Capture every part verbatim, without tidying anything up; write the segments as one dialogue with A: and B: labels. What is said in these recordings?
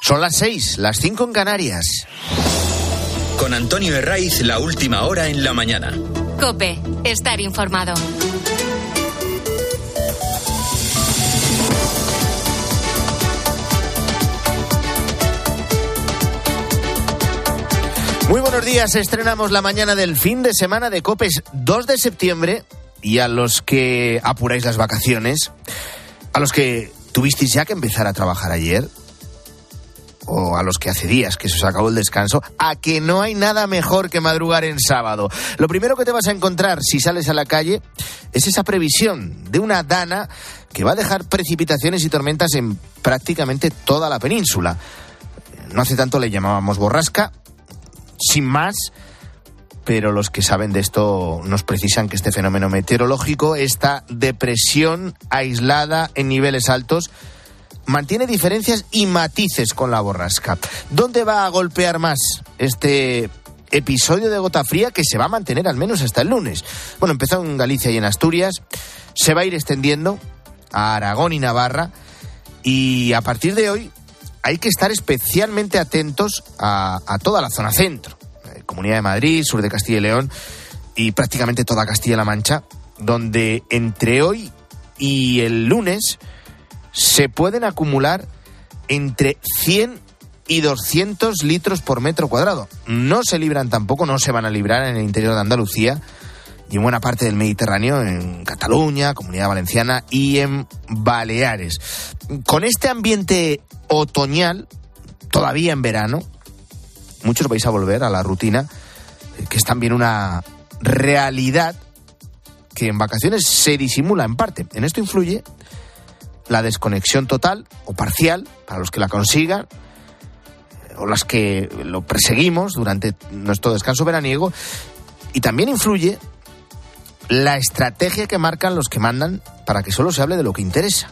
A: Son las seis, las cinco en Canarias.
B: Con Antonio Herraiz, la última hora en la mañana.
C: COPE, estar informado.
A: Muy buenos días, estrenamos la mañana del fin de semana de COPE, dos de septiembre, y a los que apuráis las vacaciones, a los que tuvisteis ya que empezar a trabajar ayer, o a los que hace días que se os acabó el descanso, a que no hay nada mejor que madrugar en sábado. Lo primero que te vas a encontrar si sales a la calle es esa previsión de una dana que va a dejar precipitaciones y tormentas en prácticamente toda la península. No hace tanto le llamábamos borrasca, sin más, pero los que saben de esto nos precisan que este fenómeno meteorológico, esta depresión aislada en niveles altos, mantiene diferencias y matices con la borrasca. ¿Dónde va a golpear más este episodio de gota fría que se va a mantener al menos hasta el lunes? Bueno, empezó en Galicia y en Asturias, se va a ir extendiendo a Aragón y Navarra, y a partir de hoy hay que estar especialmente atentos a, a toda la zona centro, Comunidad de Madrid, sur de Castilla y León y prácticamente toda Castilla-La Mancha, donde entre hoy y el lunes se pueden acumular entre cien y doscientos litros por metro cuadrado. No se libran tampoco, no se van a librar en el interior de Andalucía y en buena parte del Mediterráneo, en Cataluña, Comunidad Valenciana y en Baleares. Con este ambiente otoñal, todavía en verano, muchos vais a volver a la rutina, que es también una realidad que en vacaciones se disimula en parte. En esto influye la desconexión total o parcial, para los que la consigan, o las que lo perseguimos durante nuestro descanso veraniego, y también influye la estrategia que marcan los que mandan para que solo se hable de lo que interesa.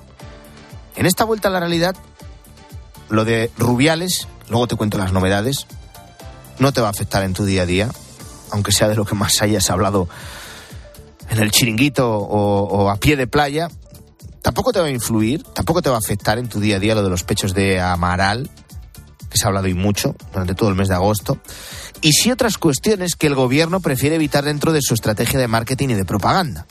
A: En esta vuelta a la realidad, lo de Rubiales, luego te cuento las novedades, no te va a afectar en tu día a día, aunque sea de lo que más hayas hablado en el chiringuito o, o a pie de playa. Tampoco te va a influir, tampoco te va a afectar en tu día a día lo de los pechos de Amaral, que se ha hablado y mucho durante todo el mes de agosto, y sí otras cuestiones que el gobierno prefiere evitar dentro de su estrategia de marketing y de propaganda.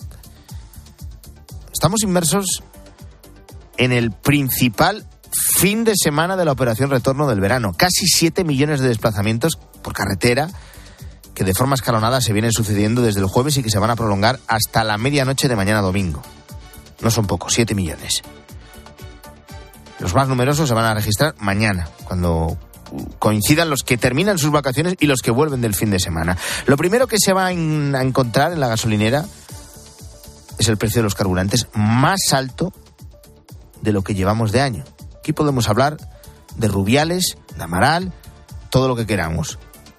A: Estamos inmersos en el principal fin de semana de la operación retorno del verano. Casi siete millones de desplazamientos por carretera que de forma escalonada se vienen sucediendo desde el jueves y que se van a prolongar hasta la medianoche de mañana domingo. No son pocos, siete millones. Los más numerosos se van a registrar mañana, cuando coincidan los que terminan sus vacaciones y los que vuelven del fin de semana. Lo primero que se va a encontrar en la gasolinera es el precio de los carburantes más alto de lo que llevamos de año. Aquí podemos hablar de Rubiales, de Amaral, todo lo que queramos.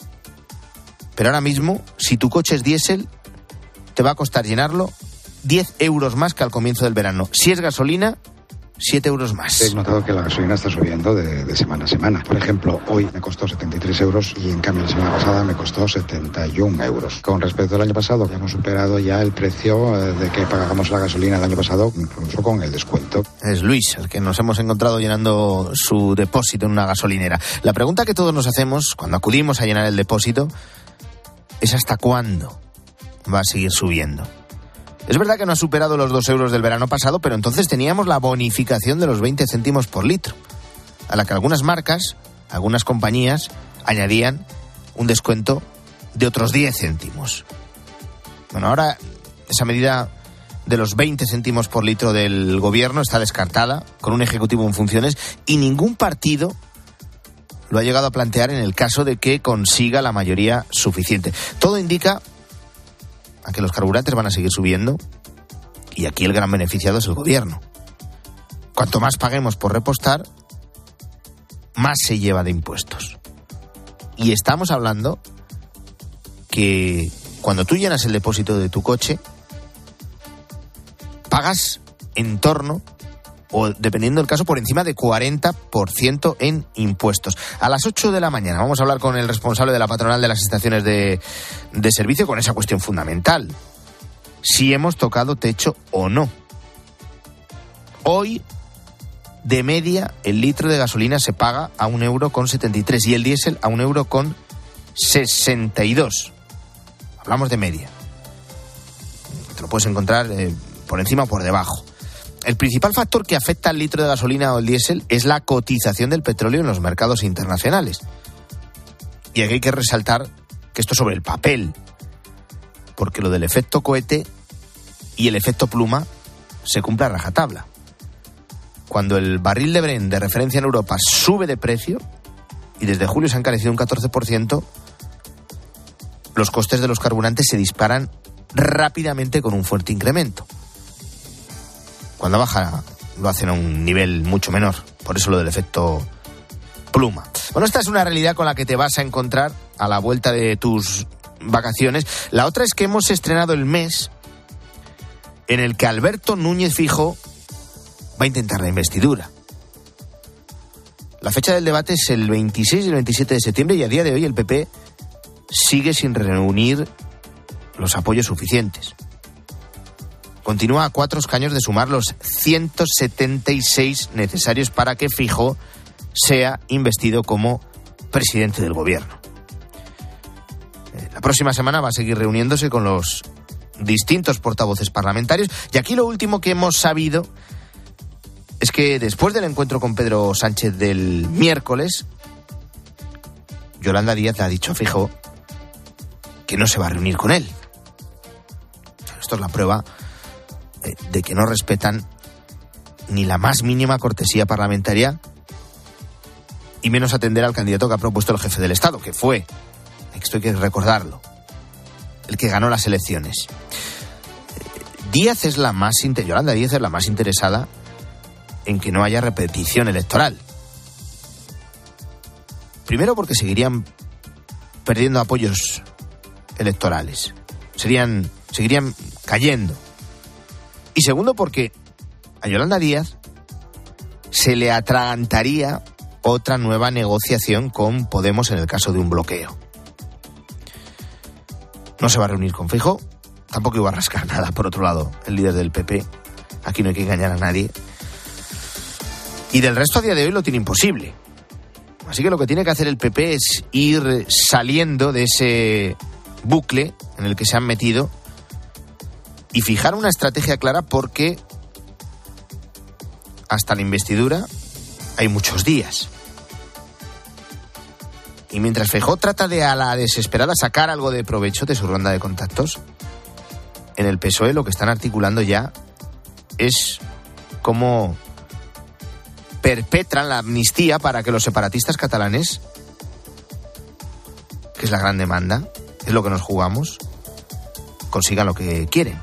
A: Pero ahora mismo, si tu coche es diésel, te va a costar llenarlo diez euros más que al comienzo del verano. Si es gasolina, siete euros más.
D: He notado que la gasolina está subiendo de, de semana a semana. Por ejemplo, hoy me costó setenta y tres euros y en cambio la semana pasada me costó setenta y un euros. Con respecto al año pasado, ya hemos superado ya el precio de que pagábamos la gasolina el año pasado, incluso con el descuento.
A: Es Luis, el que nos hemos encontrado llenando su depósito en una gasolinera. La pregunta que todos nos hacemos cuando acudimos a llenar el depósito es ¿hasta cuándo va a seguir subiendo? Es verdad que no ha superado los dos euros del verano pasado, pero entonces teníamos la bonificación de los veinte céntimos por litro, a la que algunas marcas, algunas compañías, añadían un descuento de otros diez céntimos. Bueno, ahora esa medida de los veinte céntimos por litro del gobierno está descartada, con un ejecutivo en funciones, y ningún partido lo ha llegado a plantear en el caso de que consiga la mayoría suficiente. Todo indica a que los carburantes van a seguir subiendo, y aquí el gran beneficiado es el gobierno. Cuanto más paguemos por repostar, más se lleva de impuestos. Y estamos hablando que cuando tú llenas el depósito de tu coche, pagas en torno, o dependiendo del caso, por encima de cuarenta por ciento en impuestos. A las ocho de la mañana vamos a hablar con el responsable de la patronal de las estaciones de, de servicio con esa cuestión fundamental: si hemos tocado techo o no. Hoy de media, el litro de gasolina se paga a un euro con setenta y tres y el diésel a un euro con sesenta y dos. Hablamos de media. Te lo puedes encontrar eh, por encima o por debajo. El principal factor que afecta al litro de gasolina o el diésel es la cotización del petróleo en los mercados internacionales. Y aquí hay que resaltar que esto es sobre el papel, porque lo del efecto cohete y el efecto pluma se cumple a rajatabla. Cuando el barril de Brent de referencia en Europa sube de precio, y desde julio se ha encarecido un catorce por ciento, los costes de los carburantes se disparan rápidamente con un fuerte incremento. Cuando baja, lo hacen a un nivel mucho menor. Por eso lo del efecto pluma. Bueno, esta es una realidad con la que te vas a encontrar a la vuelta de tus vacaciones. La otra es que hemos estrenado el mes en el que Alberto Núñez Feijóo va a intentar la investidura. La fecha del debate es el veintiséis y el veintisiete de septiembre y a día de hoy el P P sigue sin reunir los apoyos suficientes. Continúa a cuatro escaños de sumar los ciento setenta y seis necesarios para que Feijóo sea investido como presidente del gobierno. La próxima semana va a seguir reuniéndose con los distintos portavoces parlamentarios y aquí lo último que hemos sabido es que después del encuentro con Pedro Sánchez del miércoles, Yolanda Díaz le ha dicho a Feijóo que no se va a reunir con él. Esto es la prueba de que no respetan ni la más mínima cortesía parlamentaria y menos atender al candidato que ha propuesto el jefe del Estado, que fue, esto hay que recordarlo, el que ganó las elecciones. Díaz es la más inter... Yolanda Díaz es la más interesada en que no haya repetición electoral. Primero porque seguirían perdiendo apoyos electorales. Serían, seguirían cayendo. Y segundo porque a Yolanda Díaz se le atragantaría otra nueva negociación con Podemos en el caso de un bloqueo. No se va a reunir con Feijóo, tampoco iba a rascar nada, por otro lado, el líder del P P. Aquí no hay que engañar a nadie. Y del resto a día de hoy lo tiene imposible. Así que lo que tiene que hacer el P P es ir saliendo de ese bucle en el que se han metido y fijar una estrategia clara porque hasta la investidura hay muchos días. Y mientras Feijóo trata de a la desesperada sacar algo de provecho de su ronda de contactos, en el P S O E lo que están articulando ya es cómo perpetran la amnistía para que los separatistas catalanes, que es la gran demanda, es lo que nos jugamos, consigan lo que quieren.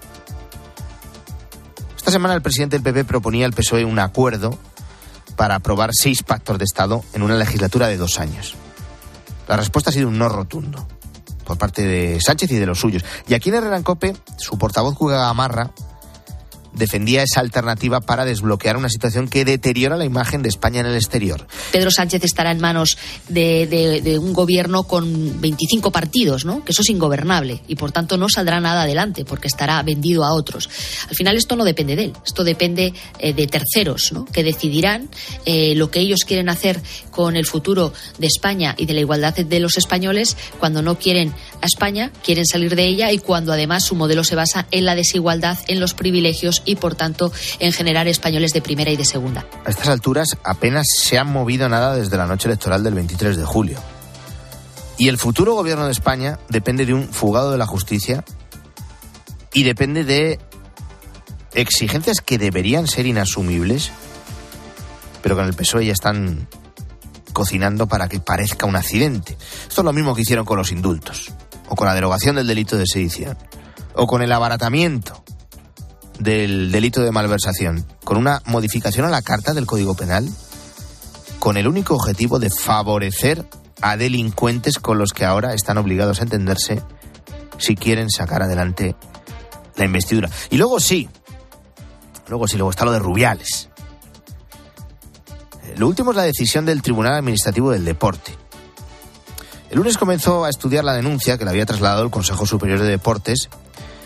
A: Esta semana el presidente del P P proponía al P S O E un acuerdo para aprobar seis pactos de Estado en una legislatura de dos años. La respuesta ha sido un no rotundo por parte de Sánchez y de los suyos. Y aquí en Herrera en Cope, su portavoz Cuca Gamarra defendía esa alternativa para desbloquear una situación que deteriora la imagen de España en el exterior.
E: Pedro Sánchez estará en manos de, de, de un gobierno con veinticinco partidos, ¿no? Que eso es ingobernable y por tanto no saldrá nada adelante porque estará vendido a otros. Al final esto no depende de él, esto depende eh, de terceros, ¿no? Que decidirán eh, lo que ellos quieren hacer con el futuro de España y de la igualdad de los españoles cuando no quieren a España, quieren salir de ella y cuando además su modelo se basa en la desigualdad, en los privilegios y por tanto en generar españoles de primera y de segunda.
A: A estas alturas apenas se han movido nada desde la noche electoral del veintitrés de julio. Y el futuro gobierno de España depende de un fugado de la justicia y depende de exigencias que deberían ser inasumibles, pero que en el P S O E ya están cocinando para que parezca un accidente. Esto es lo mismo que hicieron con los indultos, o con la derogación del delito de sedición, o con el abaratamiento del delito de malversación, con una modificación a la Carta del Código Penal, con el único objetivo de favorecer a delincuentes con los que ahora están obligados a entenderse si quieren sacar adelante la investidura. Y luego sí, luego sí, luego está lo de Rubiales. Lo último es la decisión del Tribunal Administrativo del Deporte. El lunes comenzó a estudiar la denuncia que le había trasladado el Consejo Superior de Deportes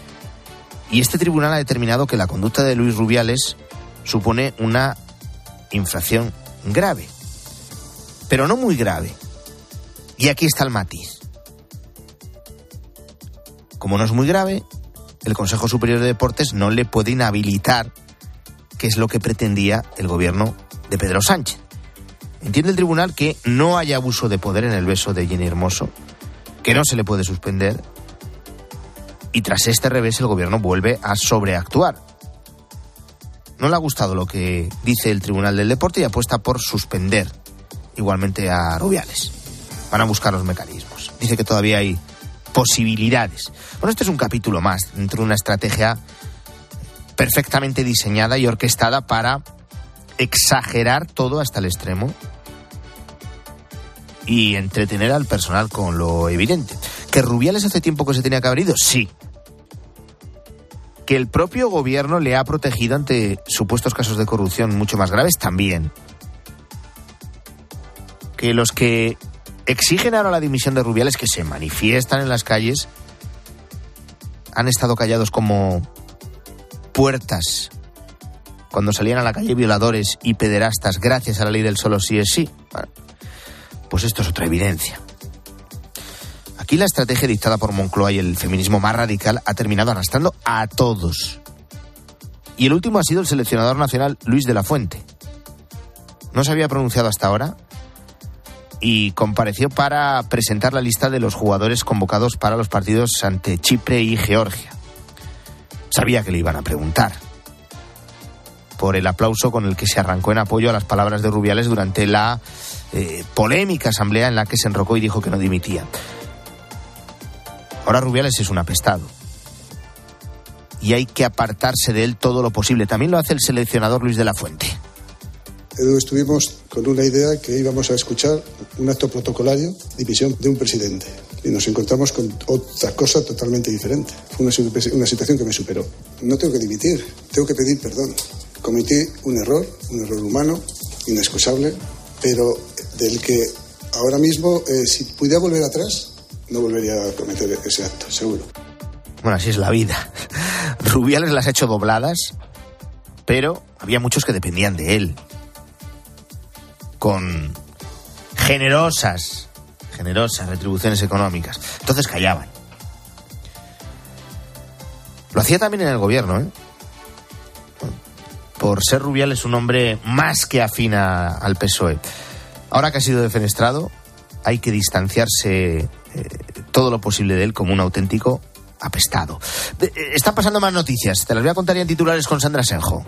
A: y este tribunal ha determinado que la conducta de Luis Rubiales supone una infracción grave, pero no muy grave. Y aquí está el matiz. Como no es muy grave, el Consejo Superior de Deportes no le puede inhabilitar, que es lo que pretendía el gobierno de Pedro Sánchez. Entiende el tribunal que no hay abuso de poder en el beso de Jenny Hermoso, que no se le puede suspender, y tras este revés el gobierno vuelve a sobreactuar. No le ha gustado lo que dice el Tribunal del Deporte y apuesta por suspender igualmente a Rubiales. Van a buscar los mecanismos. Dice que todavía hay posibilidades. Bueno, este es un capítulo más dentro de una estrategia perfectamente diseñada y orquestada para exagerar todo hasta el extremo y entretener al personal con lo evidente. ¿Que Rubiales hace tiempo que se tenía que haber ido? Sí. ¿Que el propio gobierno le ha protegido ante supuestos casos de corrupción mucho más graves? También. ¿Que los que exigen ahora la dimisión de Rubiales, que se manifiestan en las calles, han estado callados como puertas cuando salían a la calle violadores y pederastas gracias a la ley del solo sí es sí? Bueno, pues esto es otra evidencia. Aquí la estrategia dictada por Moncloa y el feminismo más radical ha terminado arrastrando a todos. Y el último ha sido el seleccionador nacional Luis de la Fuente. No se había pronunciado hasta ahora y compareció para presentar la lista de los jugadores convocados para los partidos ante Chipre y Georgia. Sabía que le iban a preguntar por el aplauso con el que se arrancó en apoyo a las palabras de Rubiales durante la eh, polémica asamblea en la que se enrocó y dijo que no dimitía. Ahora Rubiales es un apestado y hay que apartarse de él todo lo posible. También lo hace el seleccionador Luis de la Fuente.
F: Edu, estuvimos con una idea que íbamos a escuchar un acto protocolario, dimisión de un presidente. Y nos encontramos con otra cosa totalmente diferente. Fue una, una situación que me superó. No tengo que dimitir, tengo que pedir perdón. Cometí un error, un error humano, inexcusable, pero del que ahora mismo, eh, si pudiera volver atrás, no volvería a cometer ese acto, seguro.
A: Bueno, así es la vida. Rubiales las ha hecho dobladas, pero había muchos que dependían de él. Con generosas, generosas retribuciones económicas. Entonces callaban. Lo hacía también en el gobierno, ¿eh? Por ser Rubiales un hombre más que afín al P S O E. Ahora que ha sido defenestrado, hay que distanciarse eh, todo lo posible de él como un auténtico apestado. De, eh, están pasando más noticias. Te las voy a contar ya en titulares con Sandra Senjo.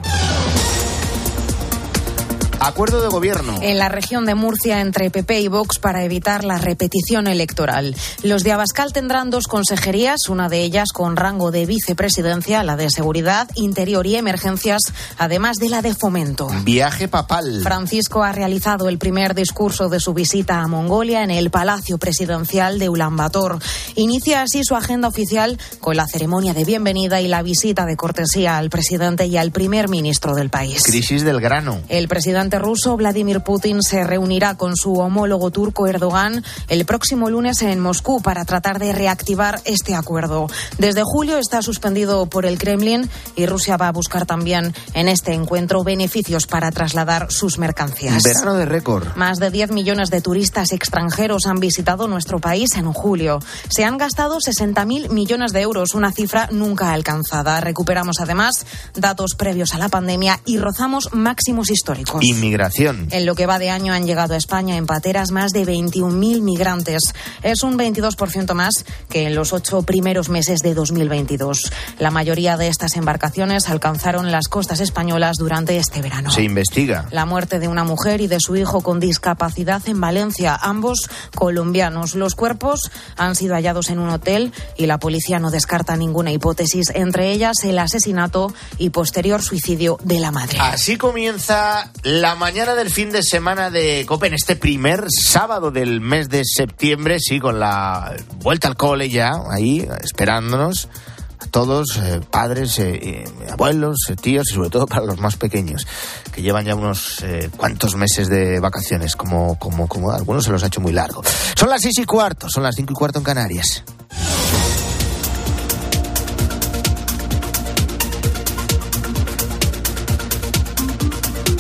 A: Acuerdo de gobierno
G: en la región de Murcia entre P P y Vox para evitar la repetición electoral. Los de Abascal tendrán dos consejerías, una de ellas con rango de vicepresidencia, la de Seguridad, Interior y Emergencias, además de la de Fomento.
A: Viaje papal.
G: Francisco ha realizado el primer discurso de su visita a Mongolia en el Palacio Presidencial de Ulan Bator. Inicia así su agenda oficial con la ceremonia de bienvenida y la visita de cortesía al presidente y al primer ministro del país.
A: Crisis del grano.
G: El presidente ruso Vladimir Putin se reunirá con su homólogo turco Erdogan el próximo lunes en Moscú para tratar de reactivar este acuerdo. Desde julio está suspendido por el Kremlin y Rusia va a buscar también en este encuentro beneficios para trasladar sus mercancías.
A: Verano de récord.
G: Más de diez millones de turistas extranjeros han visitado nuestro país en julio. Se han gastado sesenta mil millones de euros, una cifra nunca alcanzada. Recuperamos además datos previos a la pandemia y rozamos máximos históricos.
A: Inmigración.
G: En lo que va de año han llegado a España en pateras más de veintiún mil migrantes. Es un veintidós por ciento más que en los ocho primeros meses de dos mil veintidós. La mayoría de estas embarcaciones alcanzaron las costas españolas durante este verano.
A: Se investiga
G: la muerte de una mujer y de su hijo con discapacidad en Valencia, ambos colombianos. Los cuerpos han sido hallados en un hotel y la policía no descarta ninguna hipótesis, entre ellas el asesinato y posterior suicidio de la madre.
A: Así comienza la mañana del fin de semana de COPE en este primer sábado del mes de septiembre, sí, con la vuelta al cole ya, ahí, esperándonos a todos, eh, padres, eh, eh, abuelos, eh, tíos y sobre todo para los más pequeños, que llevan ya unos eh, cuantos meses de vacaciones, como, como, como a algunos se los ha hecho muy largo. Son las seis y cuarto, son las cinco y cuarto en Canarias.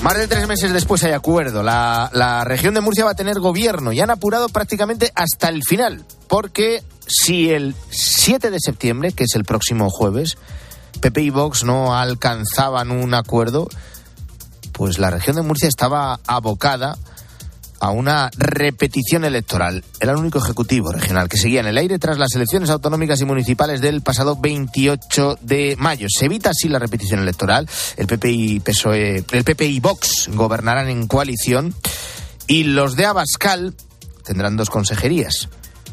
A: Más de tres meses después hay acuerdo. La, la región de Murcia va a tener gobierno y han apurado prácticamente hasta el final. Porque si el siete de septiembre, que es el próximo jueves, P P y Vox no alcanzaban un acuerdo, pues la región de Murcia estaba abocada a una repetición electoral. Era el único ejecutivo regional que seguía en el aire tras las elecciones autonómicas y municipales del pasado veintiocho de mayo. Se evita así la repetición electoral. El P P y P S O E, el P P y Vox gobernarán en coalición y los de Abascal tendrán dos consejerías.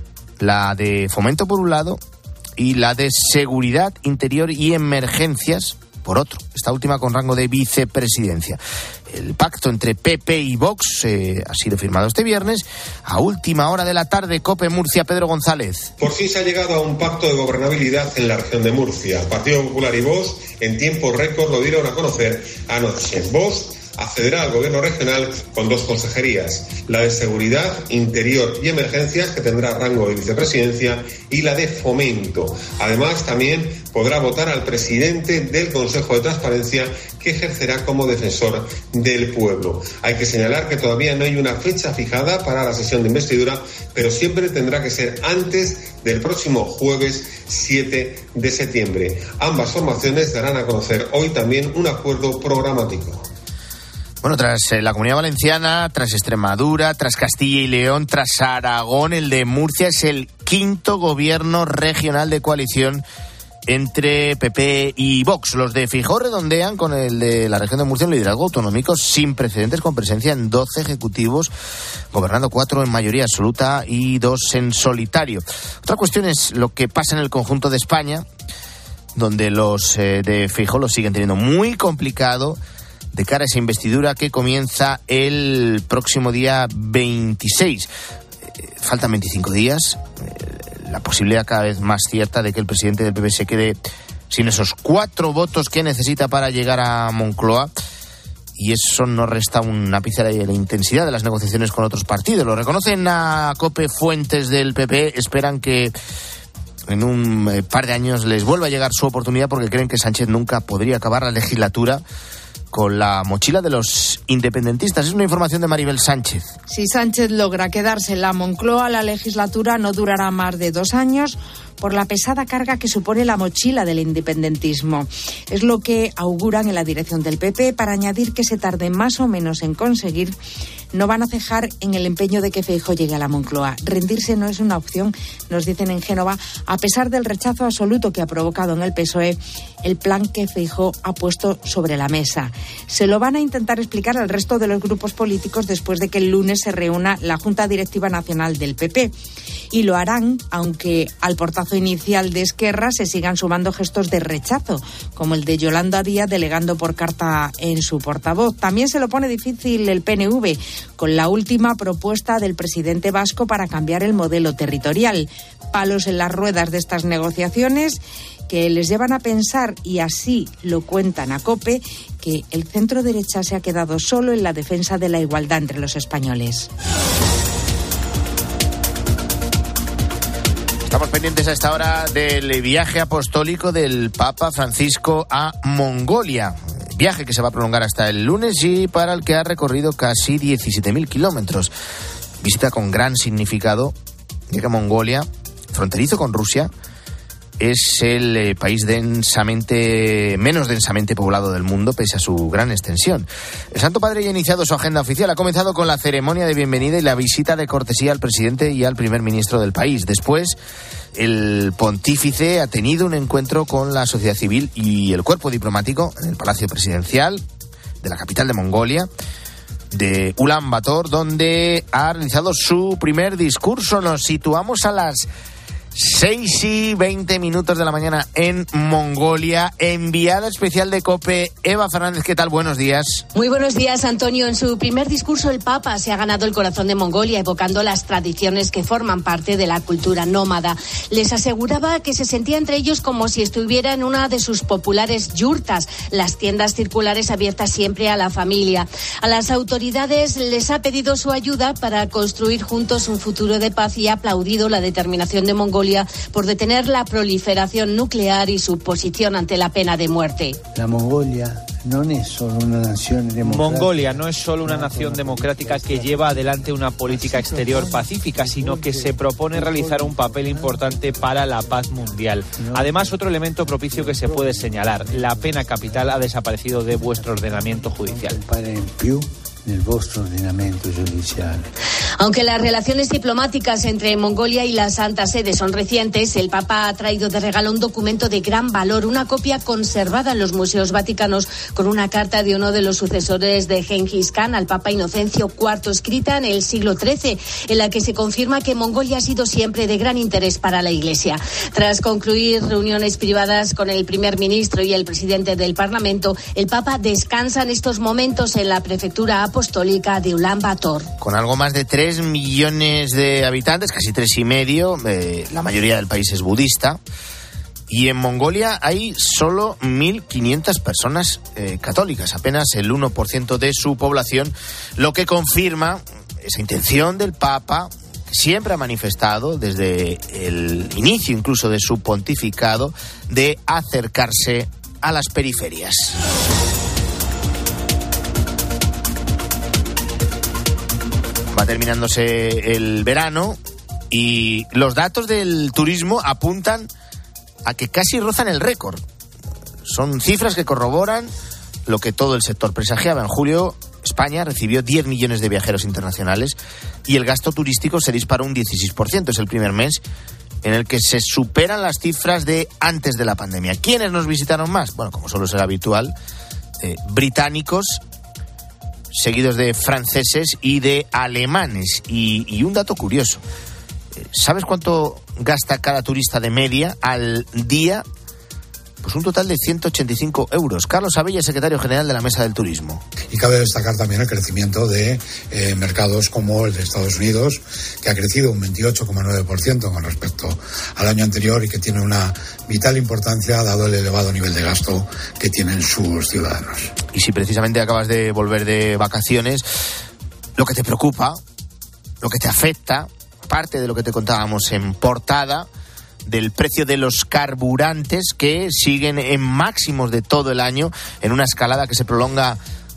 A: La de Fomento por un lado y la de Seguridad, Interior y Emergencias por otro, esta última con rango de vicepresidencia. El pacto entre P P y Vox eh, ha sido firmado este viernes a última hora de la tarde. COPE Murcia, Pedro González.
H: Por fin se ha llegado a un pacto de gobernabilidad en la región de Murcia. Partido Popular y Vox en tiempo récord lo dieron a conocer anoche. Vox accederá al gobierno regional con dos consejerías, la de Seguridad, Interior y Emergencias, que tendrá rango de vicepresidencia, y la de Fomento. Además, también podrá votar al presidente del Consejo de Transparencia, que ejercerá como defensor del pueblo. Hay que señalar que todavía no hay una fecha fijada para la sesión de investidura, pero siempre tendrá que ser antes del próximo jueves siete de septiembre. Ambas formaciones darán a conocer hoy también un acuerdo programático.
A: Bueno, tras eh, la Comunidad Valenciana, tras Extremadura, tras Castilla y León, tras Aragón, el de Murcia es el quinto gobierno regional de coalición entre P P y Vox. Los de Feijóo redondean con el de la región de Murcia un liderazgo autonómico sin precedentes, con presencia en doce ejecutivos, gobernando cuatro en mayoría absoluta y dos en solitario. Otra cuestión es lo que pasa en el conjunto de España, donde los eh, de Feijóo lo siguen teniendo muy complicado de cara a esa investidura que comienza el próximo día veintiséis. Eh, faltan veinticinco días. Eh, la posibilidad cada vez más cierta de que el presidente del P P se quede sin esos cuatro votos que necesita para llegar a Moncloa. Y eso no resta un ápice de la intensidad de las negociaciones con otros partidos. Lo reconocen a COPE fuentes del P P. Esperan que en un par de años les vuelva a llegar su oportunidad, porque creen que Sánchez nunca podría acabar la legislatura con la mochila de los independentistas. Es una información de Maribel Sánchez.
I: Si Sánchez logra quedarse en la Moncloa, la legislatura no durará más de dos años por la pesada carga que supone la mochila del independentismo. Es lo que auguran en la dirección del P P, para añadir que se tarde más o menos en conseguir. No van a cejar en el empeño de que Feijóo llegue a la Moncloa. Rendirse no es una opción, nos dicen en Génova, a pesar del rechazo absoluto que ha provocado en el P S O E el plan que Feijóo ha puesto sobre la mesa. Se lo van a intentar explicar al resto de los grupos políticos después de que el lunes se reúna la Junta Directiva Nacional del P P. Y lo harán, aunque al portazo inicial de Esquerra se sigan sumando gestos de rechazo, como el de Yolanda Díaz delegando por carta en su portavoz. También se lo pone difícil el P N V, con la última propuesta del presidente vasco para cambiar el modelo territorial. Palos en las ruedas de estas negociaciones que les llevan a pensar, y así lo cuentan a COPE, que el centro derecha se ha quedado solo en la defensa de la igualdad entre los españoles.
A: Estamos pendientes a esta hora del viaje apostólico del Papa Francisco a Mongolia. Viaje que se va a prolongar hasta el lunes y para el que ha recorrido casi diecisiete mil kilómetros. Visita con gran significado, ya que Mongolia, fronterizo con Rusia, es el eh, país densamente, menos densamente poblado del mundo, pese a su gran extensión. El Santo Padre ya ha iniciado su agenda oficial. Ha comenzado con la ceremonia de bienvenida y la visita de cortesía al presidente y al primer ministro del país. Después, el pontífice ha tenido un encuentro con la sociedad civil y el cuerpo diplomático en el Palacio Presidencial de la capital de Mongolia, de Ulan Bator, donde ha realizado su primer discurso. Nos situamos a las seis y veinte minutos de la mañana en Mongolia. Enviada especial de COPE, Eva Fernández, ¿qué tal? Buenos días.
J: Muy buenos días, Antonio. En su primer discurso, el Papa se ha ganado el corazón de Mongolia, evocando las tradiciones que forman parte de la cultura nómada. Les aseguraba que se sentía entre ellos como si estuviera en una de sus populares yurtas, las tiendas circulares abiertas siempre a la familia. A las autoridades les ha pedido su ayuda para construir juntos un futuro de paz y ha aplaudido la determinación de Mongolia por detener la proliferación nuclear y su posición ante la pena de muerte.
K: La Mongolia Mongolia no es solo una nación democrática que lleva adelante una política exterior pacífica, sino que se propone realizar un papel importante para la paz mundial. Además, otro elemento propicio que se puede señalar: la pena capital ha desaparecido de vuestro ordenamiento judicial.
L: Nel vostro ordinamento giudiziale.
J: Aunque las relaciones diplomáticas entre Mongolia y la Santa Sede son recientes, el Papa ha traído de regalo un documento de gran valor, una copia conservada en los museos vaticanos con una carta de uno de los sucesores de Genghis Khan al Papa Inocencio cuarto, escrita en el siglo trece, en la que se confirma que Mongolia ha sido siempre de gran interés para la Iglesia. Tras concluir reuniones privadas con el primer ministro y el presidente del Parlamento, el Papa descansa en estos momentos en la prefectura apostólica de Ulan Bator.
A: Con algo más de tres millones de habitantes, casi tres y medio, eh, la mayoría del país es budista, y en Mongolia hay solo mil quinientas personas eh, católicas, apenas el uno por ciento de su población, lo que confirma esa intención del Papa, que siempre ha manifestado desde el inicio incluso de su pontificado, de acercarse a las periferias. Va terminándose el verano y los datos del turismo apuntan a que casi rozan el récord. Son cifras que corroboran lo que todo el sector presagiaba. En julio, España recibió diez millones de viajeros internacionales y el gasto turístico se disparó un dieciséis por ciento. Es el primer mes en el que se superan las cifras de antes de la pandemia. ¿Quiénes nos visitaron más? Bueno, como suele ser habitual, eh, británicos, seguidos de franceses y de alemanes. Y, y un dato curioso: ¿sabes cuánto gasta cada turista de media al día? Pues un total de ciento ochenta y cinco euros. Carlos Abella, secretario general de la Mesa del Turismo.
M: Y cabe destacar también el crecimiento de eh, mercados como el de Estados Unidos, que ha crecido un veintiocho coma nueve por ciento con respecto al año anterior y que tiene una vital importancia dado el elevado nivel de gasto que tienen sus ciudadanos.
A: Y si precisamente acabas de volver de vacaciones, lo que te preocupa, lo que te afecta, parte de lo que te contábamos en portada, del precio de los carburantes, que siguen en máximos de todo el año, en una escalada que se prolonga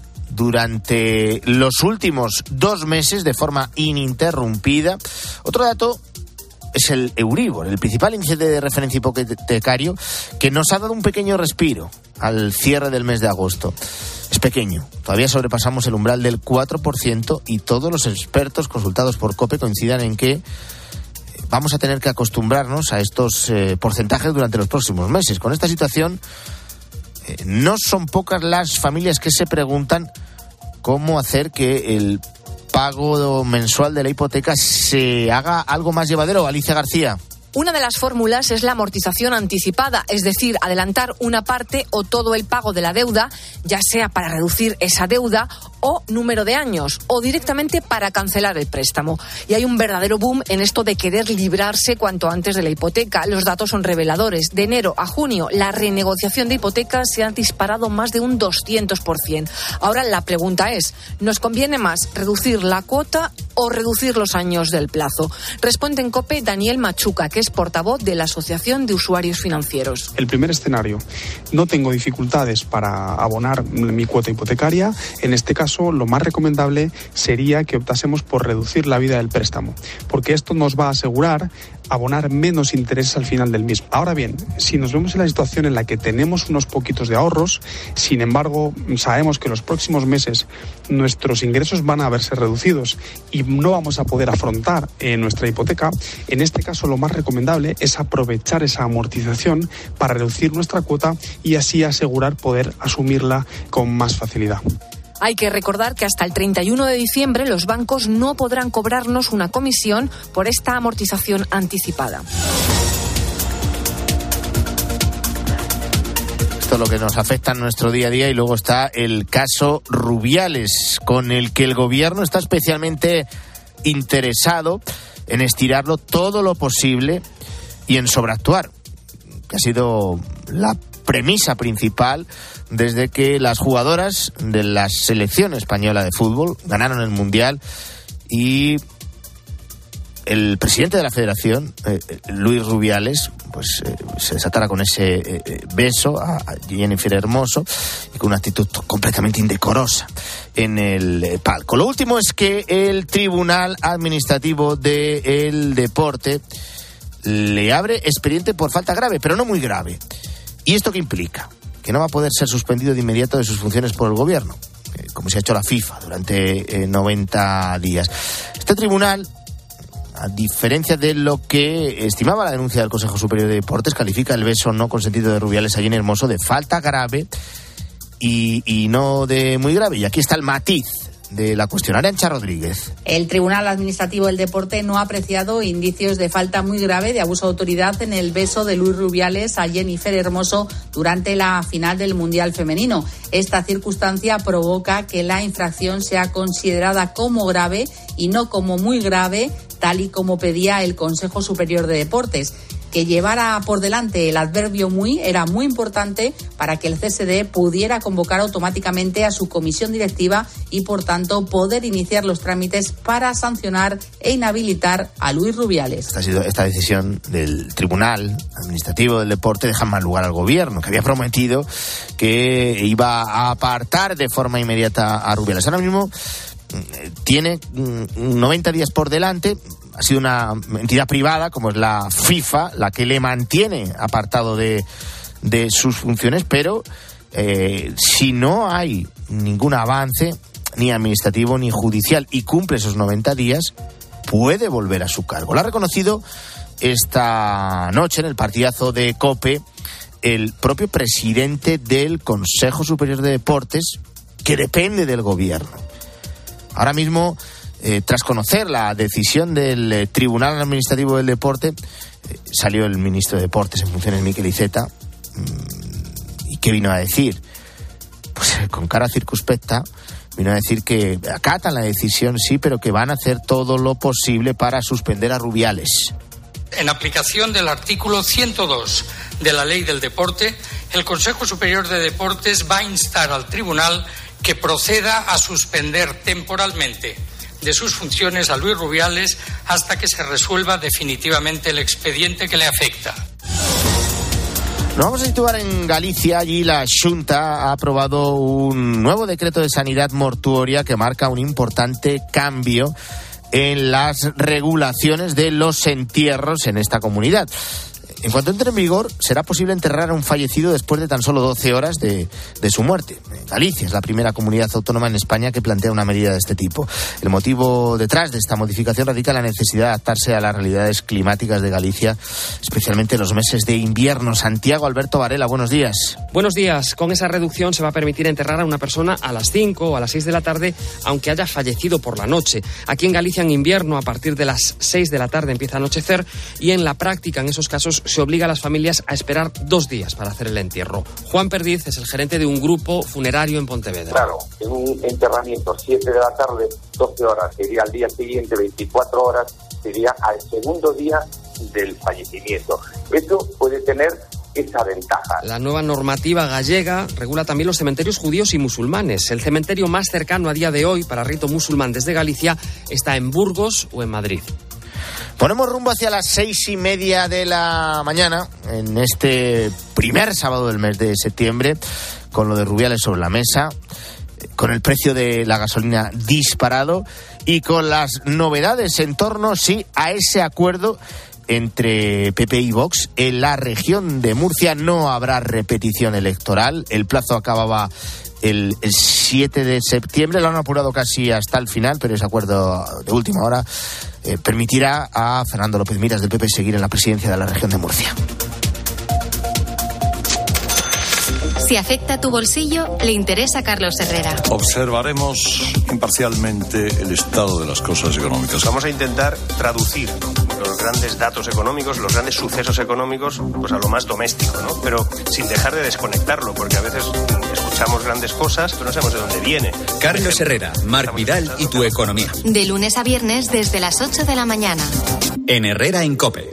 A: durante los últimos dos meses de forma ininterrumpida. Otro dato es el Euribor, el principal índice de referencia hipotecario, que nos ha dado un pequeño respiro al cierre del mes de agosto. Es pequeño, todavía sobrepasamos el umbral del cuatro por ciento y todos los expertos consultados por COPE coincidan en que vamos a tener que acostumbrarnos a estos eh, porcentajes durante los próximos meses. Con esta situación, eh, no son pocas las familias que se preguntan cómo hacer que el pago mensual de la hipoteca se haga algo más llevadero. Alicia García.
N: Una de las fórmulas es la amortización anticipada, es decir, adelantar una parte o todo el pago de la deuda, ya sea para reducir esa deuda o número de años, o directamente para cancelar el préstamo. Y hay un verdadero boom en esto de querer librarse cuanto antes de la hipoteca. Los datos son reveladores. De enero a junio, la renegociación de hipotecas se ha disparado más de un doscientos por ciento. Ahora la pregunta es, ¿nos conviene más reducir la cuota o reducir los años del plazo? Responde en COPE Daniel Machuca, que es portavoz de la Asociación de Usuarios Financieros.
O: El primer escenario, no tengo dificultades para abonar mi cuota hipotecaria. En este caso, lo más recomendable sería que optásemos por reducir la vida del préstamo, porque esto nos va a asegurar abonar menos intereses al final del mismo. Ahora bien, si nos vemos en la situación en la que tenemos unos poquitos de ahorros, sin embargo, sabemos que en los próximos meses nuestros ingresos van a verse reducidos y no vamos a poder afrontar eh, nuestra hipoteca, en este caso lo más recomendable es aprovechar esa amortización para reducir nuestra cuota y así asegurar poder asumirla con más facilidad.
N: Hay que recordar que hasta el treinta y uno de diciembre los bancos no podrán cobrarnos una comisión por esta amortización anticipada.
A: Esto es lo que nos afecta en nuestro día a día. Y luego está el caso Rubiales, con el que el gobierno está especialmente interesado en estirarlo todo lo posible y en sobreactuar, que ha sido la premisa principal desde que las jugadoras de la selección española de fútbol ganaron el Mundial y el presidente de la Federación, eh, Luis Rubiales, pues eh, se desatara con ese eh, beso a, a Jennifer Hermoso y con una actitud completamente indecorosa en el eh, palco. Lo último es que el Tribunal Administrativo del Deporte le abre expediente por falta grave, pero no muy grave. ¿Y esto qué implica? Que no va a poder ser suspendido de inmediato de sus funciones por el gobierno, eh, como se ha hecho la FIFA durante eh, noventa días. Este tribunal, a diferencia de lo que estimaba la denuncia del Consejo Superior de Deportes, califica el beso no consentido de Rubiales a Jenny Hermoso de falta grave y, y no de muy grave. Y aquí está el matiz de la cuestión. Arantxa Rodríguez.
P: El Tribunal Administrativo del Deporte no ha apreciado indicios de falta muy grave de abuso de autoridad en el beso de Luis Rubiales a Jennifer Hermoso durante la final del Mundial Femenino. Esta circunstancia provoca que la infracción sea considerada como grave y no como muy grave, tal y como pedía el Consejo Superior de Deportes. Que llevara por delante el adverbio muy era muy importante para que el C S D pudiera convocar automáticamente a su comisión directiva y, por tanto, poder iniciar los trámites para sancionar e inhabilitar a Luis Rubiales.
A: Esta, ha sido, esta decisión del Tribunal Administrativo del Deporte deja en mal lugar al gobierno, que había prometido que iba a apartar de forma inmediata a Rubiales. Ahora mismo tiene noventa días por delante. Ha sido una entidad privada, como es la FIFA, la que le mantiene apartado de, de sus funciones, pero eh, si no hay ningún avance, ni administrativo ni judicial, y cumple esos noventa días, puede volver a su cargo. Lo ha reconocido esta noche en el partidazo de COPE el propio presidente del Consejo Superior de Deportes, que depende del gobierno. Ahora mismo, Eh, tras conocer la decisión del eh, Tribunal Administrativo del Deporte, eh, salió el ministro de Deportes en funciones, Miquel Iceta, mmm, ¿y qué vino a decir? Pues eh, con cara circunspecta, vino a decir que acatan la decisión, sí, pero que van a hacer todo lo posible para suspender a Rubiales.
Q: En aplicación del artículo ciento dos de la Ley del Deporte, el Consejo Superior de Deportes va a instar al tribunal que proceda a suspender temporalmente de sus funciones a Luis Rubiales hasta que se resuelva definitivamente el expediente que le afecta.
A: Nos vamos a situar en Galicia. Allí la Xunta ha aprobado un nuevo decreto de sanidad mortuoria que marca un importante cambio en las regulaciones de los entierros en esta comunidad. En cuanto entre en vigor, será posible enterrar a un fallecido después de tan solo doce horas de, de su muerte. Galicia es la primera comunidad autónoma en España que plantea una medida de este tipo. El motivo detrás de esta modificación radica en la necesidad de adaptarse a las realidades climáticas de Galicia, especialmente en los meses de invierno. Santiago Alberto Varela, buenos días.
R: Buenos días. Con esa reducción se va a permitir enterrar a una persona a las cinco o a las seis de la tarde, aunque haya fallecido por la noche. Aquí en Galicia, en invierno, a partir de las seis de la tarde empieza a anochecer y en la práctica, en esos casos, se obliga a las familias a esperar dos días para hacer el entierro. Juan Perdiz es el gerente de un grupo funerario en Pontevedra.
S: Claro, en un enterramiento siete de la tarde, doce horas, sería al día siguiente veinticuatro horas, sería al segundo día del fallecimiento. Esto puede tener esa ventaja.
R: La nueva normativa gallega regula también los cementerios judíos y musulmanes. El cementerio más cercano a día de hoy para rito musulmán desde Galicia está en Burgos o en Madrid.
A: Ponemos rumbo hacia las seis y media de la mañana, en este primer sábado del mes de septiembre, con lo de Rubiales sobre la mesa, con el precio de la gasolina disparado y con las novedades en torno, sí, a ese acuerdo entre P P y Vox. En la región de Murcia no habrá repetición electoral. El plazo acababa el, el siete de septiembre, lo han apurado casi hasta el final, pero ese acuerdo de última hora eh, permitirá a Fernando López Miras del P P seguir en la presidencia de la región de Murcia.
C: Si afecta a tu bolsillo, le interesa a Carlos Herrera.
T: Observaremos imparcialmente el estado de las cosas económicas.
U: Vamos a intentar traducir los grandes datos económicos, los grandes sucesos económicos, pues a lo más doméstico, ¿no? Pero sin dejar de desconectarlo, porque a veces escuchamos grandes cosas, pero no sabemos de dónde viene.
B: Carlos Herrera, Marc Vidal y tu economía.
C: De lunes a viernes desde las ocho de la mañana.
B: En Herrera en COPE.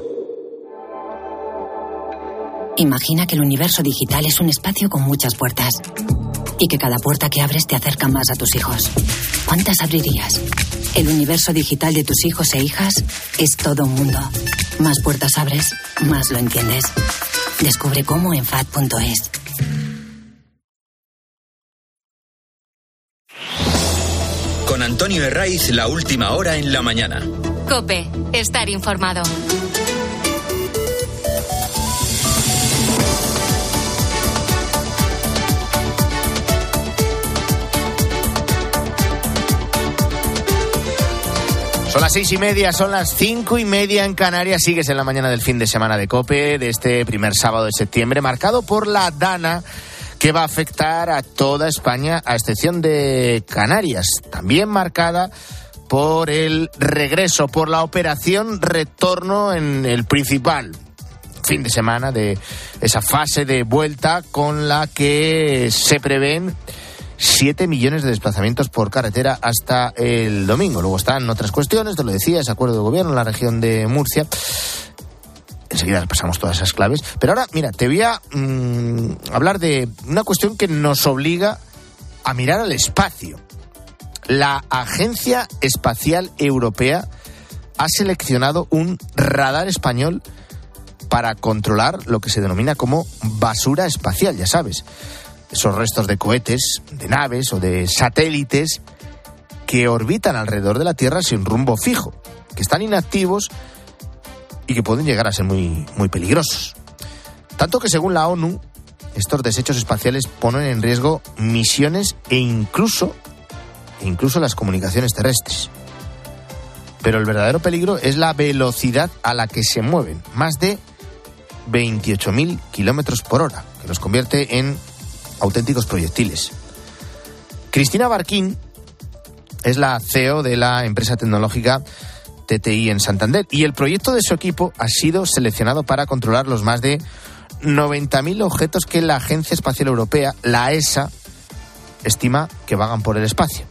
V: Imagina que el universo digital es un espacio con muchas puertas y que cada puerta que abres te acerca más a tus hijos. ¿Cuántas abrirías? El universo digital de tus hijos e hijas es todo un mundo. Más puertas abres, más lo entiendes. Descubre cómo en F A D punto es.
B: Con Antonio Herraiz, la última hora en la mañana.
C: COPE, estar informado.
A: Son las seis y media, son las cinco y media en Canarias. Sigues en la mañana del fin de semana de COPE, de este primer sábado de septiembre, marcado por la DANA, que va a afectar a toda España, a excepción de Canarias. También marcada por el regreso, por la operación retorno en el principal fin de semana de esa fase de vuelta, con la que se prevén siete millones de desplazamientos por carretera hasta el domingo. Luego están otras cuestiones, te lo decía, ese acuerdo de gobierno en la región de Murcia. Enseguida pasamos todas esas claves. Pero ahora, mira, te voy a mmm, hablar de una cuestión que nos obliga a mirar al espacio. La Agencia Espacial Europea ha seleccionado un radar español para controlar lo que se denomina como basura espacial, ya sabes. Esos restos de cohetes, de naves o de satélites que orbitan alrededor de la Tierra sin rumbo fijo, que están inactivos y que pueden llegar a ser muy, muy peligrosos. Tanto que, según la ONU, estos desechos espaciales ponen en riesgo misiones e incluso, e incluso las comunicaciones terrestres. Pero el verdadero peligro es la velocidad a la que se mueven, más de veintiocho mil kilómetros por hora, que los convierte en auténticos proyectiles. Cristina Barquín es la C E O de la empresa tecnológica T T I en Santander, y el proyecto de su equipo ha sido seleccionado para controlar los más de noventa mil objetos que la Agencia Espacial Europea, la E S A, estima que vagan por el espacio.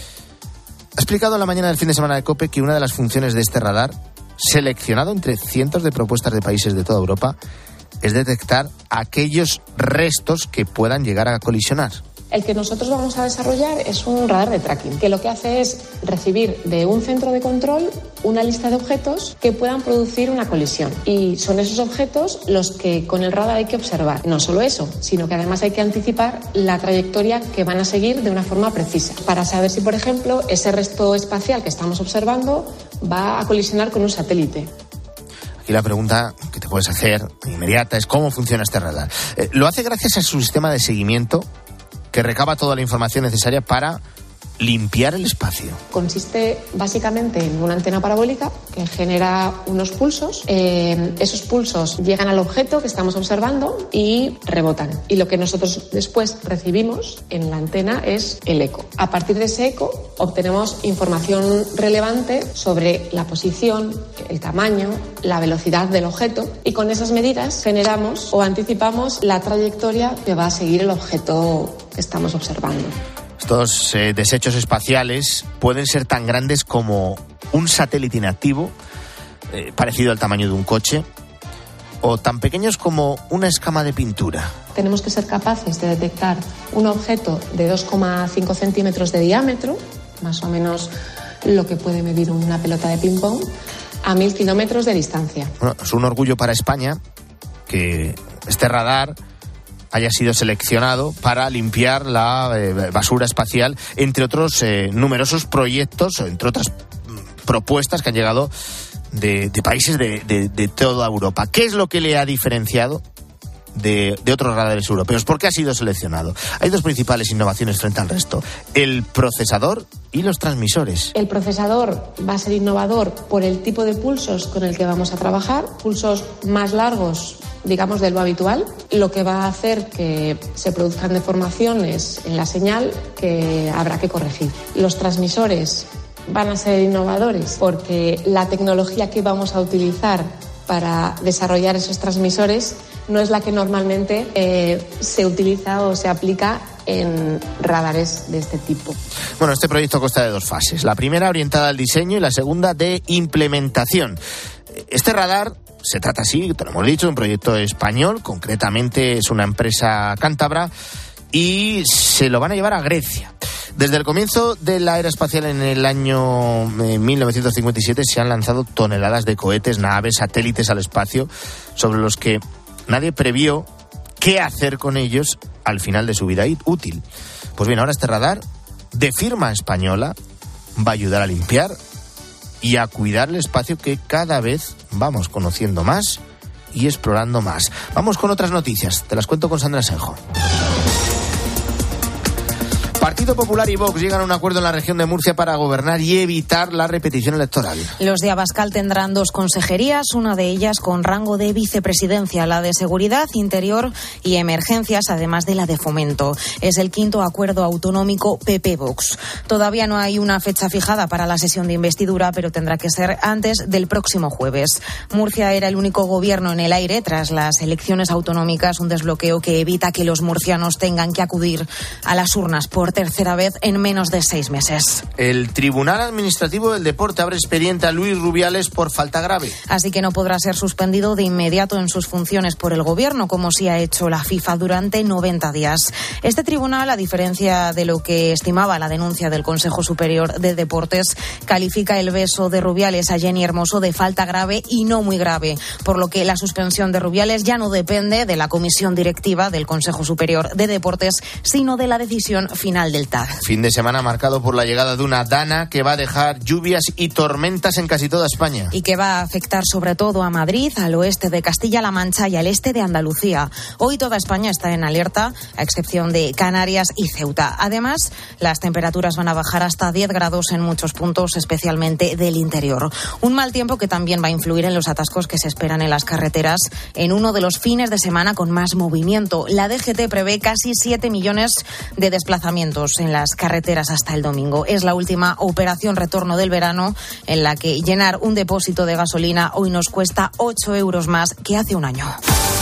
A: Ha explicado en la mañana del fin de semana de COPE que una de las funciones de este radar, seleccionado entre cientos de propuestas de países de toda Europa, es detectar aquellos restos que puedan llegar a colisionar.
D: El que nosotros vamos a desarrollar es un radar de tracking, que lo que hace es recibir de un centro de control una lista de objetos que puedan producir una colisión. Y son esos objetos los que con el radar hay que observar. No solo eso, sino que además hay que anticipar la trayectoria que van a seguir de una forma precisa, para saber si, por ejemplo, ese resto espacial que estamos observando va a colisionar con un satélite.
A: Aquí la pregunta que te puedes hacer inmediata es ¿cómo funciona este radar? Eh, lo hace gracias a su sistema de seguimiento que recaba toda la información necesaria para limpiar el espacio.
D: Consiste básicamente en una antena parabólica que genera unos pulsos. Eh, esos pulsos llegan al objeto que estamos observando y rebotan. Y lo que nosotros después recibimos en la antena es el eco. A partir de ese eco obtenemos información relevante sobre la posición, el tamaño, la velocidad del objeto, y con esas medidas generamos o anticipamos la trayectoria que va a seguir el objeto que estamos observando.
A: Estos eh, desechos espaciales pueden ser tan grandes como un satélite inactivo, eh, parecido al tamaño de un coche, o tan pequeños como una escama de pintura.
D: Tenemos que ser capaces de detectar un objeto de dos coma cinco centímetros de diámetro, más o menos lo que puede medir una pelota de ping-pong, a mil kilómetros de distancia.
A: Bueno, es un orgullo para España que este radar haya sido seleccionado para limpiar la eh, basura espacial, entre otros eh, numerosos proyectos, entre otras mm, propuestas que han llegado de, de países de, de, de toda Europa. ¿Qué es lo que le ha diferenciado de, de otros radares europeos? ¿Por qué ha sido seleccionado? Hay dos principales innovaciones frente al resto: el procesador y los transmisores.
D: El procesador va a ser innovador por el tipo de pulsos con el que vamos a trabajar, pulsos más largos, digamos, de lo habitual, lo que va a hacer que se produzcan deformaciones en la señal que habrá que corregir. Los transmisores van a ser innovadores porque la tecnología que vamos a utilizar para desarrollar esos transmisores no es la que normalmente eh, se utiliza o se aplica en radares de este tipo.
A: Bueno, este proyecto consta de dos fases. La primera orientada al diseño y la segunda de implementación. Este radar se trata, así, te lo hemos dicho, de un proyecto español, concretamente es una empresa cántabra, y se lo van a llevar a Grecia. Desde el comienzo de la era espacial en el año eh, mil novecientos cincuenta y siete se han lanzado toneladas de cohetes, naves, satélites al espacio, sobre los que nadie previó qué hacer con ellos al final de su vida útil. Pues bien, ahora este radar, de firma española, va a ayudar a limpiar y a cuidar el espacio que cada vez vamos conociendo más y explorando más. Vamos con otras noticias, te las cuento con Sandra Senjo. Partido Popular y Vox llegan a un acuerdo en la región de Murcia para gobernar y evitar la repetición electoral.
G: Los de Abascal tendrán dos consejerías, una de ellas con rango de vicepresidencia, la de Seguridad, Interior y Emergencias, además de la de Fomento. Es el quinto acuerdo autonómico P P-Vox. Todavía no hay una fecha fijada para la sesión de investidura, pero tendrá que ser antes del próximo jueves. Murcia era el único gobierno en el aire tras las elecciones autonómicas, un desbloqueo que evita que los murcianos tengan que acudir a las urnas por tercera vez en menos de seis meses.
A: El Tribunal Administrativo del Deporte abre expediente a Luis Rubiales por falta grave.
G: Así que no podrá ser suspendido de inmediato en sus funciones por el Gobierno, como sí ha hecho la FIFA durante noventa días. Este tribunal, a diferencia de lo que estimaba la denuncia del Consejo Superior de Deportes, califica el beso de Rubiales a Jenny Hermoso de falta grave y no muy grave, por lo que la suspensión de Rubiales ya no depende de la comisión directiva del Consejo Superior de Deportes, sino de la decisión final del T A D.
A: Fin de semana marcado por la llegada de una dana que va a dejar lluvias y tormentas en casi toda España.
G: Y que va a afectar sobre todo a Madrid, al oeste de Castilla-La Mancha y al este de Andalucía. Hoy toda España está en alerta, a excepción de Canarias y Ceuta. Además, las temperaturas van a bajar hasta diez grados en muchos puntos, especialmente del interior. Un mal tiempo que también va a influir en los atascos que se esperan en las carreteras en uno de los fines de semana con más movimiento. La D G T prevé casi siete millones de desplazamientos en las carreteras hasta el domingo. Es la última operación retorno del verano en la que llenar un depósito de gasolina hoy nos cuesta ocho euros más que hace un año.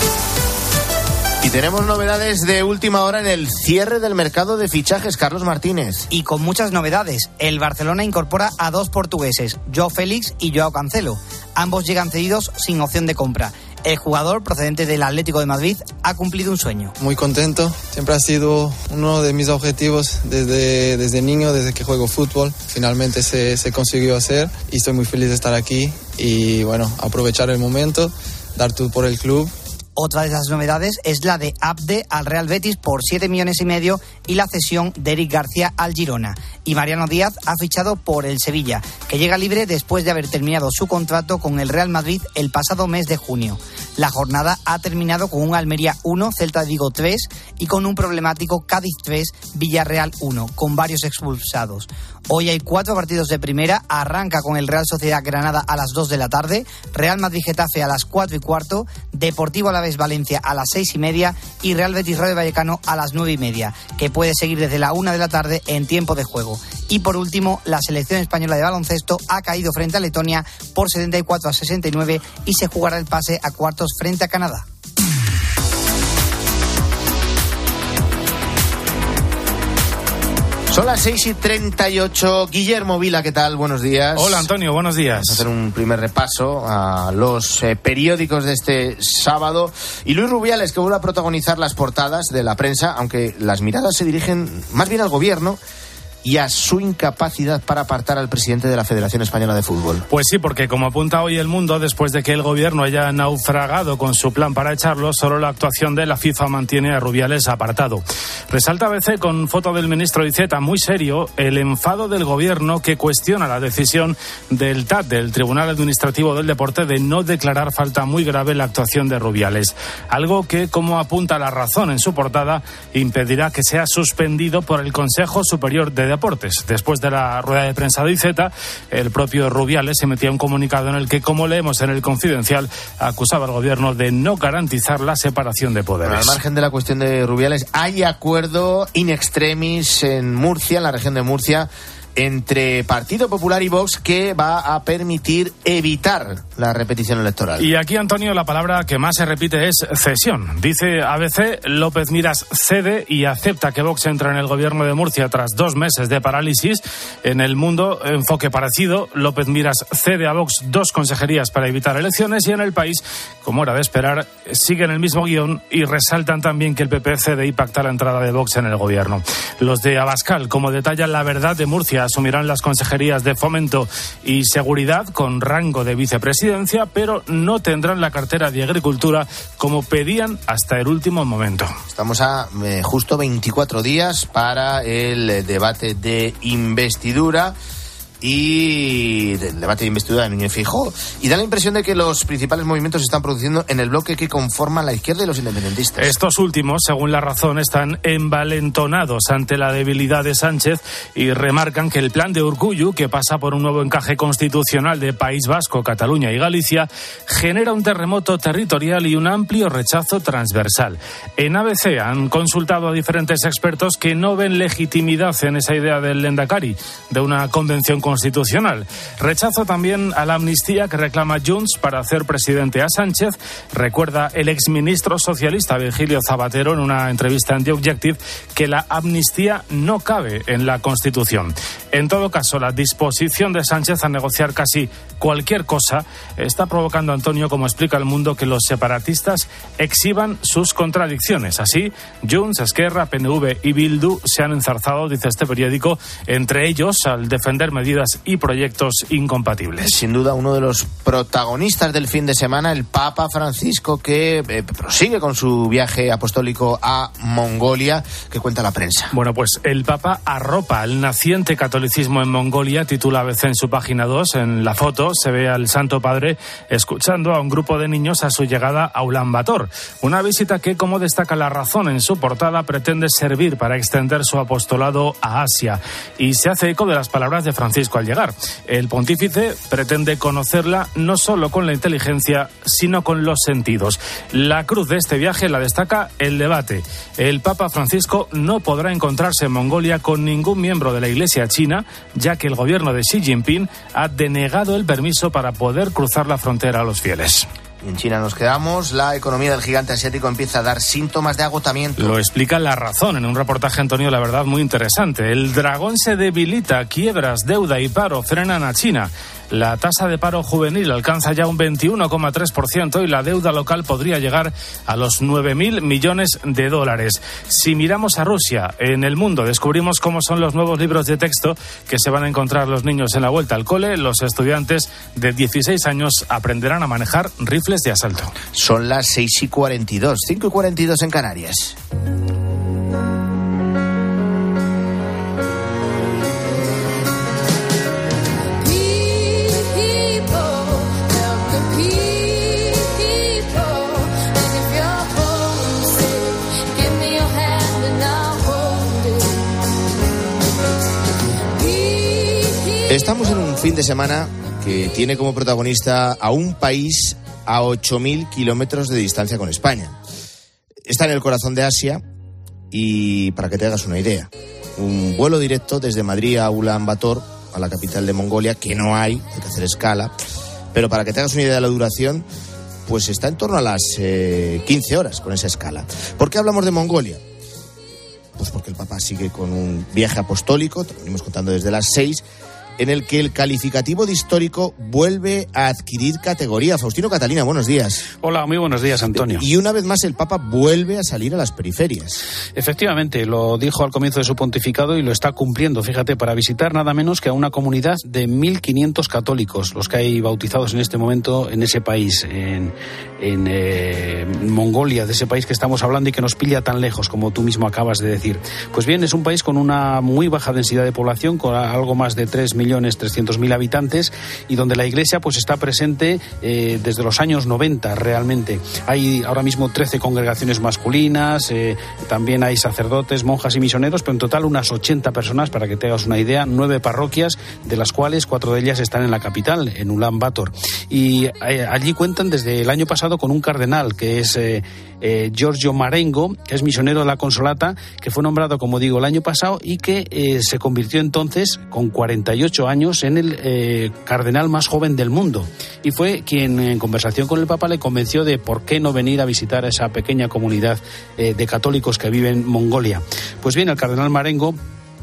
A: Y tenemos novedades de última hora en el cierre del mercado de fichajes, Carlos Martínez.
E: Y con muchas novedades. El Barcelona incorpora a dos portugueses, Joao Félix y Joao Cancelo. Ambos llegan cedidos sin opción de compra. El jugador, procedente del Atlético de Madrid, ha cumplido un sueño.
F: Muy contento. Siempre ha sido uno de mis objetivos desde, desde niño, desde que juego fútbol. Finalmente se, se consiguió hacer y estoy muy feliz de estar aquí. Y bueno, aprovechar el momento, dar todo por el club.
E: Otra de las novedades es la de Abde al Real Betis por siete millones y medio y la cesión de Eric García al Girona. Y Mariano Díaz ha fichado por el Sevilla, que llega libre después de haber terminado su contrato con el Real Madrid el pasado mes de junio. La jornada ha terminado con un Almería uno, Celta de Vigo tres y con un problemático Cádiz tres, Villarreal uno, con varios expulsados. Hoy hay cuatro partidos de primera. Arranca con el Real Sociedad Granada a las dos de la tarde, Real Madrid Getafe a las cuatro y cuarto, Deportivo Alavés Valencia a las seis y media y Real Betis Rayo Vallecano a las nueve y media, que puede seguir desde la una de la tarde en tiempo de juego. Y por último, la selección española de baloncesto ha caído frente a Letonia por setenta y cuatro a sesenta y nueve y se jugará el pase a cuartos frente a Canadá.
A: Son las seis y treinta y ocho. Guillermo Vila, ¿qué tal? Buenos días.
W: Hola, Antonio, buenos días.
A: Vamos a hacer un primer repaso a los eh, periódicos de este sábado. Y Luis Rubiales, que vuelve a protagonizar las portadas de la prensa, aunque las miradas se dirigen más bien al gobierno y a su incapacidad para apartar al presidente de la Federación Española de Fútbol.
W: Pues sí, porque como apunta hoy El Mundo, después de que el gobierno haya naufragado con su plan para echarlo, solo la actuación de la FIFA mantiene a Rubiales apartado. Resalta A B C con foto del ministro Iceta, muy serio, el enfado del gobierno que cuestiona la decisión del T A D, del Tribunal Administrativo del Deporte, de no declarar falta muy grave la actuación de Rubiales. Algo que, como apunta La Razón en su portada, impedirá que sea suspendido por el Consejo Superior de Deportes. Después de la rueda de prensa de Iceta, el propio Rubiales emitía un comunicado en el que, como leemos en El Confidencial, acusaba al gobierno de no garantizar la separación de poderes.
A: Bueno, al margen de la cuestión de Rubiales, hay acuerdo in extremis en Murcia, en la región de Murcia, entre Partido Popular y Vox que va a permitir evitar la repetición electoral.
W: Y aquí, Antonio, la palabra que más se repite es cesión. Dice A B C, López Miras cede y acepta que Vox entra en el gobierno de Murcia tras dos meses de parálisis. En El Mundo, enfoque parecido, López Miras cede a Vox dos consejerías para evitar elecciones, y en El País, como era de esperar, siguen el mismo guión y resaltan también que el P P cede y pacta la entrada de Vox en el gobierno. Los de Abascal, como detallan La Verdad de Murcia, asumirán las consejerías de Fomento y Seguridad con rango de vicepresidencia, pero no tendrán la cartera de Agricultura como pedían hasta el último momento.
A: Estamos a eh, justo veinticuatro días para el eh, debate de investidura y del debate de investidura de Núñez Feijóo, y da la impresión de que los principales movimientos se están produciendo en el bloque que conforma la izquierda y los independentistas.
W: Estos últimos, según La Razón, están envalentonados ante la debilidad de Sánchez y remarcan que el plan de Urkullu, que pasa por un nuevo encaje constitucional de País Vasco, Cataluña y Galicia, genera un terremoto territorial y un amplio rechazo transversal. En A B C han consultado a diferentes expertos que no ven legitimidad en esa idea del Lehendakari, de una convención constitucional. Rechazo también a la amnistía que reclama Junts para hacer presidente a Sánchez. Recuerda el exministro socialista Virgilio Zapatero en una entrevista en The Objective que la amnistía no cabe en la Constitución. En todo caso, la disposición de Sánchez a negociar casi cualquier cosa está provocando, Antonio, como explica El Mundo, que los separatistas exhiban sus contradicciones. Así, Junts, Esquerra, P N V y Bildu se han enzarzado, dice este periódico, entre ellos al defender medidas y proyectos incompatibles.
A: Sin duda, uno de los protagonistas del fin de semana, el Papa Francisco, que eh, prosigue con su viaje apostólico a Mongolia. ¿Qué cuenta la prensa?
W: Bueno, pues el Papa arropa al naciente catolicismo en Mongolia, titula A B C en su página dos. En la foto se ve al Santo Padre escuchando a un grupo de niños a su llegada a Ulan Bator. Una visita que, como destaca La Razón en su portada, pretende servir para extender su apostolado a Asia. Y se hace eco de las palabras de Francisco al llegar. El pontífice pretende conocerla no solo con la inteligencia, sino con los sentidos. La cruz de este viaje la destaca el debate. El Papa Francisco no podrá encontrarse en Mongolia con ningún miembro de la Iglesia china, ya que el gobierno de Xi Jinping ha denegado el permiso para poder cruzar la frontera a los fieles.
A: En China nos quedamos. La economía del gigante asiático empieza a dar síntomas de agotamiento.
W: Lo explica La Razón en un reportaje, Antonio, la verdad, muy interesante. El dragón se debilita, quiebras, deuda y paro frenan a China. La tasa de paro juvenil alcanza ya un veintiuno coma tres por ciento y la deuda local podría llegar a los nueve mil millones de dólares. Si miramos a Rusia, en El Mundo descubrimos cómo son los nuevos libros de texto que se van a encontrar los niños en la vuelta al cole. Los estudiantes de dieciséis años aprenderán a manejar rifles de asalto.
A: Son las seis y cuarenta y dos, cinco y cuarenta y dos en Canarias. Estamos en un fin de semana que tiene como protagonista a un país a ocho mil kilómetros de distancia con España. Está en el corazón de Asia y, para que te hagas una idea, un vuelo directo desde Madrid a Ulan Bator, a la capital de Mongolia, que no hay, hay que hacer escala, pero para que te hagas una idea de la duración, pues está en torno a las eh, quince horas con esa escala. ¿Por qué hablamos de Mongolia? Pues porque el Papa sigue con un viaje apostólico, te lo venimos contando desde las seis, en el que el calificativo de histórico vuelve a adquirir categoría. Faustino Catalina, buenos días.
H: Hola, muy buenos días, Antonio.
A: Y una vez más el Papa vuelve a salir a las periferias.
H: Efectivamente, lo dijo al comienzo de su pontificado y lo está cumpliendo, fíjate, para visitar nada menos que a una comunidad de mil quinientos católicos, los que hay bautizados en este momento en ese país, en, en eh, Mongolia, de ese país que estamos hablando y que nos pilla tan lejos, como tú mismo acabas de decir. Pues bien, es un país con una muy baja densidad de población, con algo más de tres millones trescientos mil habitantes y donde la Iglesia pues está presente eh, desde los años noventa realmente. Hay ahora mismo trece congregaciones masculinas, eh, también hay sacerdotes, monjas y misioneros, pero en total unas ochenta personas, para que te hagas una idea, nueve parroquias, de las cuales cuatro de ellas están en la capital, en Ulan Bator. Y eh, allí cuentan desde el año pasado con un cardenal, que es eh, eh, Giorgio Marengo, que es misionero de la Consolata, que fue nombrado, como digo, el año pasado y que eh, se convirtió entonces, con cuarenta y ocho años, en el eh, cardenal más joven del mundo. Y fue quien, en conversación con el Papa, le convenció de por qué no venir a visitar a esa pequeña comunidad eh, de católicos que vive en Mongolia. Pues bien, el cardenal Marengo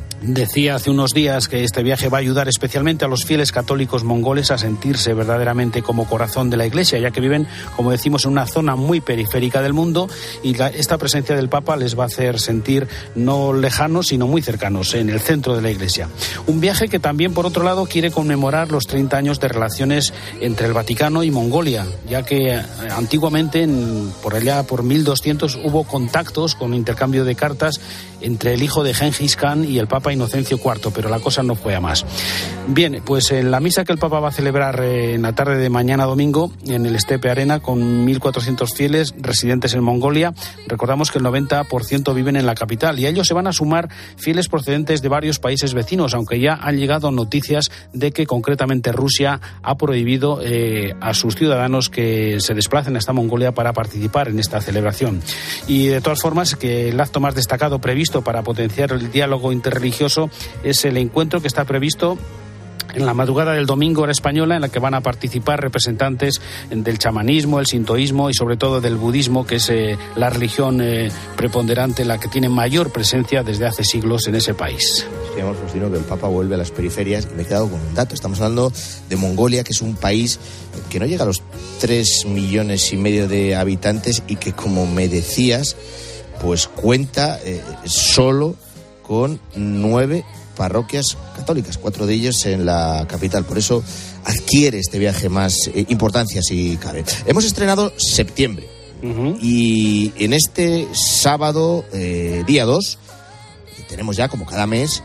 H: decía hace unos días que este viaje va a ayudar especialmente a los fieles católicos mongoles a sentirse verdaderamente como corazón de la Iglesia, ya que viven, como decimos, en una zona muy periférica del mundo, y la, esta presencia del Papa les va a hacer sentir no lejanos, sino muy cercanos, en el centro de la Iglesia. Un viaje que también, por otro lado, quiere conmemorar los treinta años de relaciones entre el Vaticano y Mongolia, ya que eh, antiguamente, en, por allá por mil doscientos, hubo contactos con intercambio de cartas entre el hijo de Gengis Khan y el Papa Inocencio cuarto, pero la cosa no fue a más. Bien, pues en la misa que el Papa va a celebrar en la tarde de mañana domingo en el Steppe Arena con mil cuatrocientos fieles residentes en Mongolia, recordamos que el noventa por ciento viven en la capital y a ellos se van a sumar fieles procedentes de varios países vecinos, aunque ya han llegado noticias de que concretamente Rusia ha prohibido eh, a sus ciudadanos que se desplacen hasta Mongolia para participar en esta celebración. Y de todas formas, que el acto más destacado previsto para potenciar el diálogo interreligioso es el encuentro que está previsto en la madrugada del domingo hora española, en la que van a participar representantes del chamanismo, el sintoísmo y sobre todo del budismo, que es eh, la religión eh, preponderante, la que tiene mayor presencia desde hace siglos en ese país.
A: Decíamos, Faustino, que el Papa vuelve a las periferias y me he quedado con un dato. Estamos hablando de Mongolia, que es un país que no llega a los tres millones y medio de habitantes y que, como me decías, pues cuenta eh, solo con nueve parroquias católicas, cuatro de ellos en la capital. Por eso adquiere este viaje más eh, importancia, si cabe. Hemos estrenado septiembre uh-huh. y en este sábado, eh, día dos, tenemos ya, como cada mes,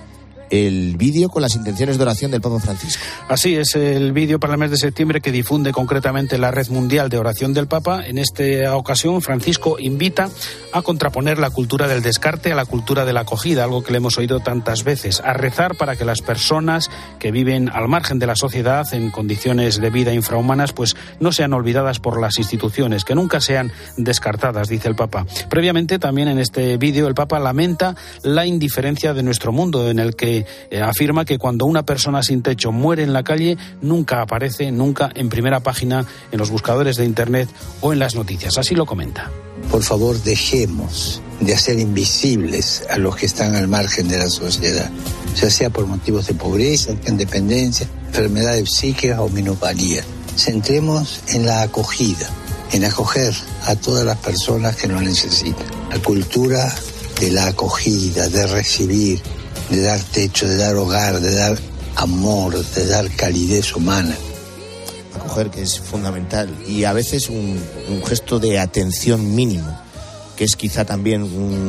A: el vídeo con las intenciones de oración del Papa Francisco.
H: Así es, el vídeo para el mes de septiembre que difunde concretamente la Red Mundial de Oración del Papa. En esta ocasión, Francisco invita a contraponer la cultura del descarte a la cultura de la acogida, algo que le hemos oído tantas veces, a rezar para que las personas que viven al margen de la sociedad en condiciones de vida infrahumanas pues no sean olvidadas por las instituciones, que nunca sean descartadas, dice el Papa. Previamente, también en este vídeo, el Papa lamenta la indiferencia de nuestro mundo, en el que Eh, afirma que cuando una persona sin techo muere en la calle, nunca aparece, nunca en primera página en los buscadores de Internet o en las noticias. Así lo comenta.
I: Por favor, dejemos de hacer invisibles a los que están al margen de la sociedad, ya sea por motivos de pobreza, independencia, enfermedades psíquicas o minusvalía. Centremos en la acogida, en acoger a todas las personas que lo necesitan. La cultura de la acogida, de recibir, de dar techo, de dar hogar, de dar amor, de dar calidez humana.
A: Acoger, que es fundamental, y a veces un, un gesto de atención mínimo, que es quizá también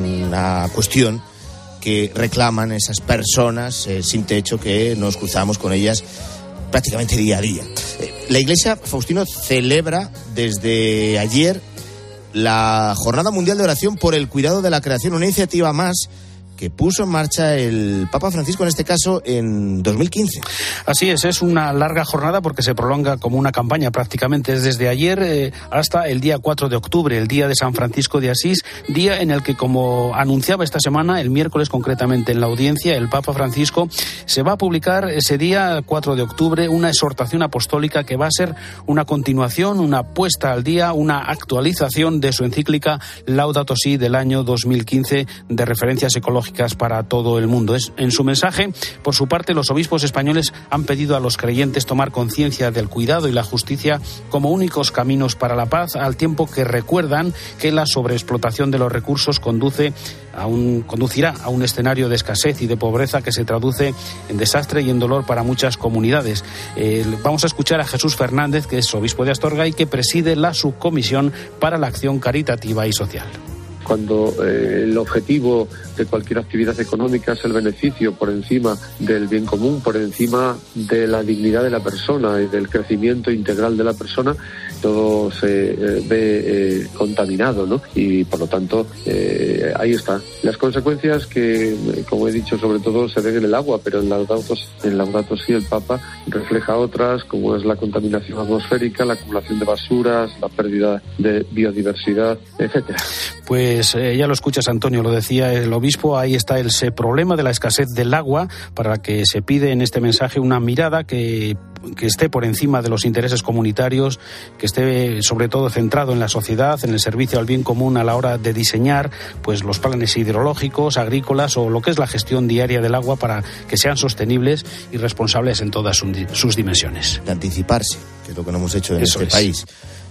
A: una cuestión que reclaman esas personas eh, sin techo, que nos cruzamos con ellas prácticamente día a día. Eh, la Iglesia, Faustino, celebra desde ayer la Jornada Mundial de Oración por el Cuidado de la Creación, una iniciativa más que puso en marcha el Papa Francisco, en este caso en dos mil quince.
H: Así es, es una larga jornada porque se prolonga como una campaña prácticamente desde ayer eh, hasta el día cuatro de octubre, el día de San Francisco de Asís, día en el que, como anunciaba esta semana, el miércoles concretamente en la audiencia, el Papa Francisco se va a publicar ese día cuatro de octubre una exhortación apostólica que va a ser una continuación, una puesta al día, una actualización de su encíclica Laudato Si del año dos mil quince, de referencias ecológicas para todo el mundo. Es, en su mensaje, por su parte, los obispos españoles han pedido a los creyentes tomar conciencia del cuidado y la justicia como únicos caminos para la paz, al tiempo que recuerdan que la sobreexplotación de los recursos conduce a un, conducirá a un escenario de escasez y de pobreza que se traduce en desastre y en dolor para muchas comunidades. Eh, vamos a escuchar a Jesús Fernández, que es obispo de Astorga y que preside la subcomisión para la acción caritativa y social.
J: cuando eh, el objetivo de cualquier actividad económica es el beneficio por encima del bien común, por encima de la dignidad de la persona y del crecimiento integral de la persona, todo se eh, ve eh, contaminado, ¿no? Y por lo tanto, eh, ahí está. Las consecuencias que, como he dicho, sobre todo se ven en el agua, pero en Laudato, en Laudato Si el Papa refleja otras, como es la contaminación atmosférica, la acumulación de basuras, la pérdida de biodiversidad, etcétera.
H: Pues eh, ya lo escuchas, Antonio, lo decía el obispo, ahí está el ese problema de la escasez del agua, para que se pide en este mensaje una mirada que, que esté por encima de los intereses comunitarios, que esté sobre todo centrado en la sociedad, en el servicio al bien común a la hora de diseñar pues los planes hidrológicos, agrícolas o lo que es la gestión diaria del agua, para que sean sostenibles y responsables en todas sus dimensiones.
A: De anticiparse, que es lo que no hemos hecho en
H: Eso
A: este
H: es.
A: país.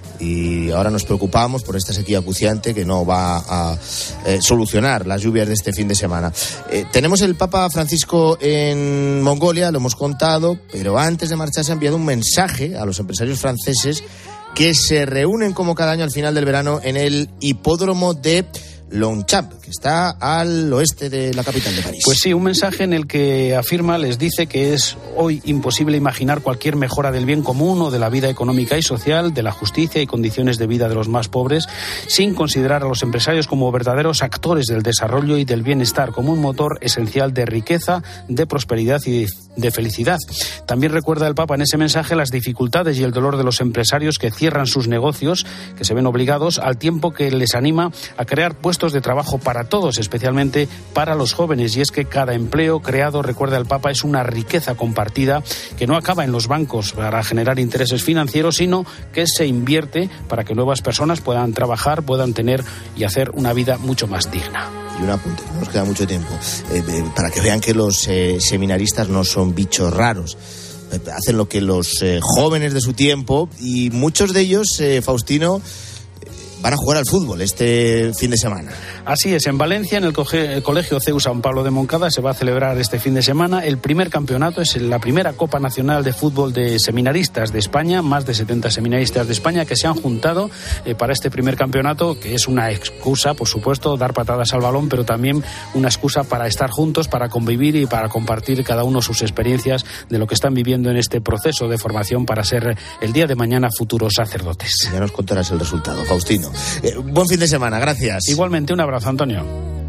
A: Y ahora nos preocupamos por esta sequía acuciante que no va a eh, solucionar las lluvias de este fin de semana. Eh, tenemos el Papa Francisco en Mongolia, lo hemos contado, pero antes de marcharse ha enviado un mensaje a los empresarios franceses que se reúnen como cada año al final del verano en el hipódromo de Longchamp, que está al oeste de la capital de París.
H: Pues sí, un mensaje en el que afirma, les dice que es hoy imposible imaginar cualquier mejora del bien común o de la vida económica y social, de la justicia y condiciones de vida de los más pobres, sin considerar a los empresarios como verdaderos actores del desarrollo y del bienestar, como un motor esencial de riqueza, de prosperidad y de felicidad. También recuerda el Papa en ese mensaje las dificultades y el dolor de los empresarios que cierran sus negocios, que se ven obligados, al tiempo que les anima a crear puestos de trabajo para todos, especialmente para los jóvenes. Y es que cada empleo creado, recuerda el Papa, es una riqueza compartida que no acaba en los bancos para generar intereses financieros, sino que se invierte para que nuevas personas puedan trabajar, puedan tener y hacer una vida mucho más digna.
A: Y un apunte, no nos queda mucho tiempo, eh, eh, para que vean que los eh, seminaristas no son bichos raros. Eh, hacen lo que los eh, jóvenes de su tiempo, y muchos de ellos, eh, Faustino, van a jugar al fútbol este fin de semana.
H: Así es, en Valencia, en el Colegio C E U San Pablo de Moncada, se va a celebrar este fin de semana el primer campeonato, es la primera Copa Nacional de Fútbol de Seminaristas de España, más de setenta seminaristas de España que se han juntado eh, para este primer campeonato, que es una excusa, por supuesto, dar patadas al balón, pero también una excusa para estar juntos, para convivir y para compartir cada uno sus experiencias de lo que están viviendo en este proceso de formación para ser el día de mañana futuros sacerdotes.
A: Ya nos contarás el resultado, Faustino. Eh, buen fin de semana, gracias.
H: Igualmente, un abrazo, Antonio.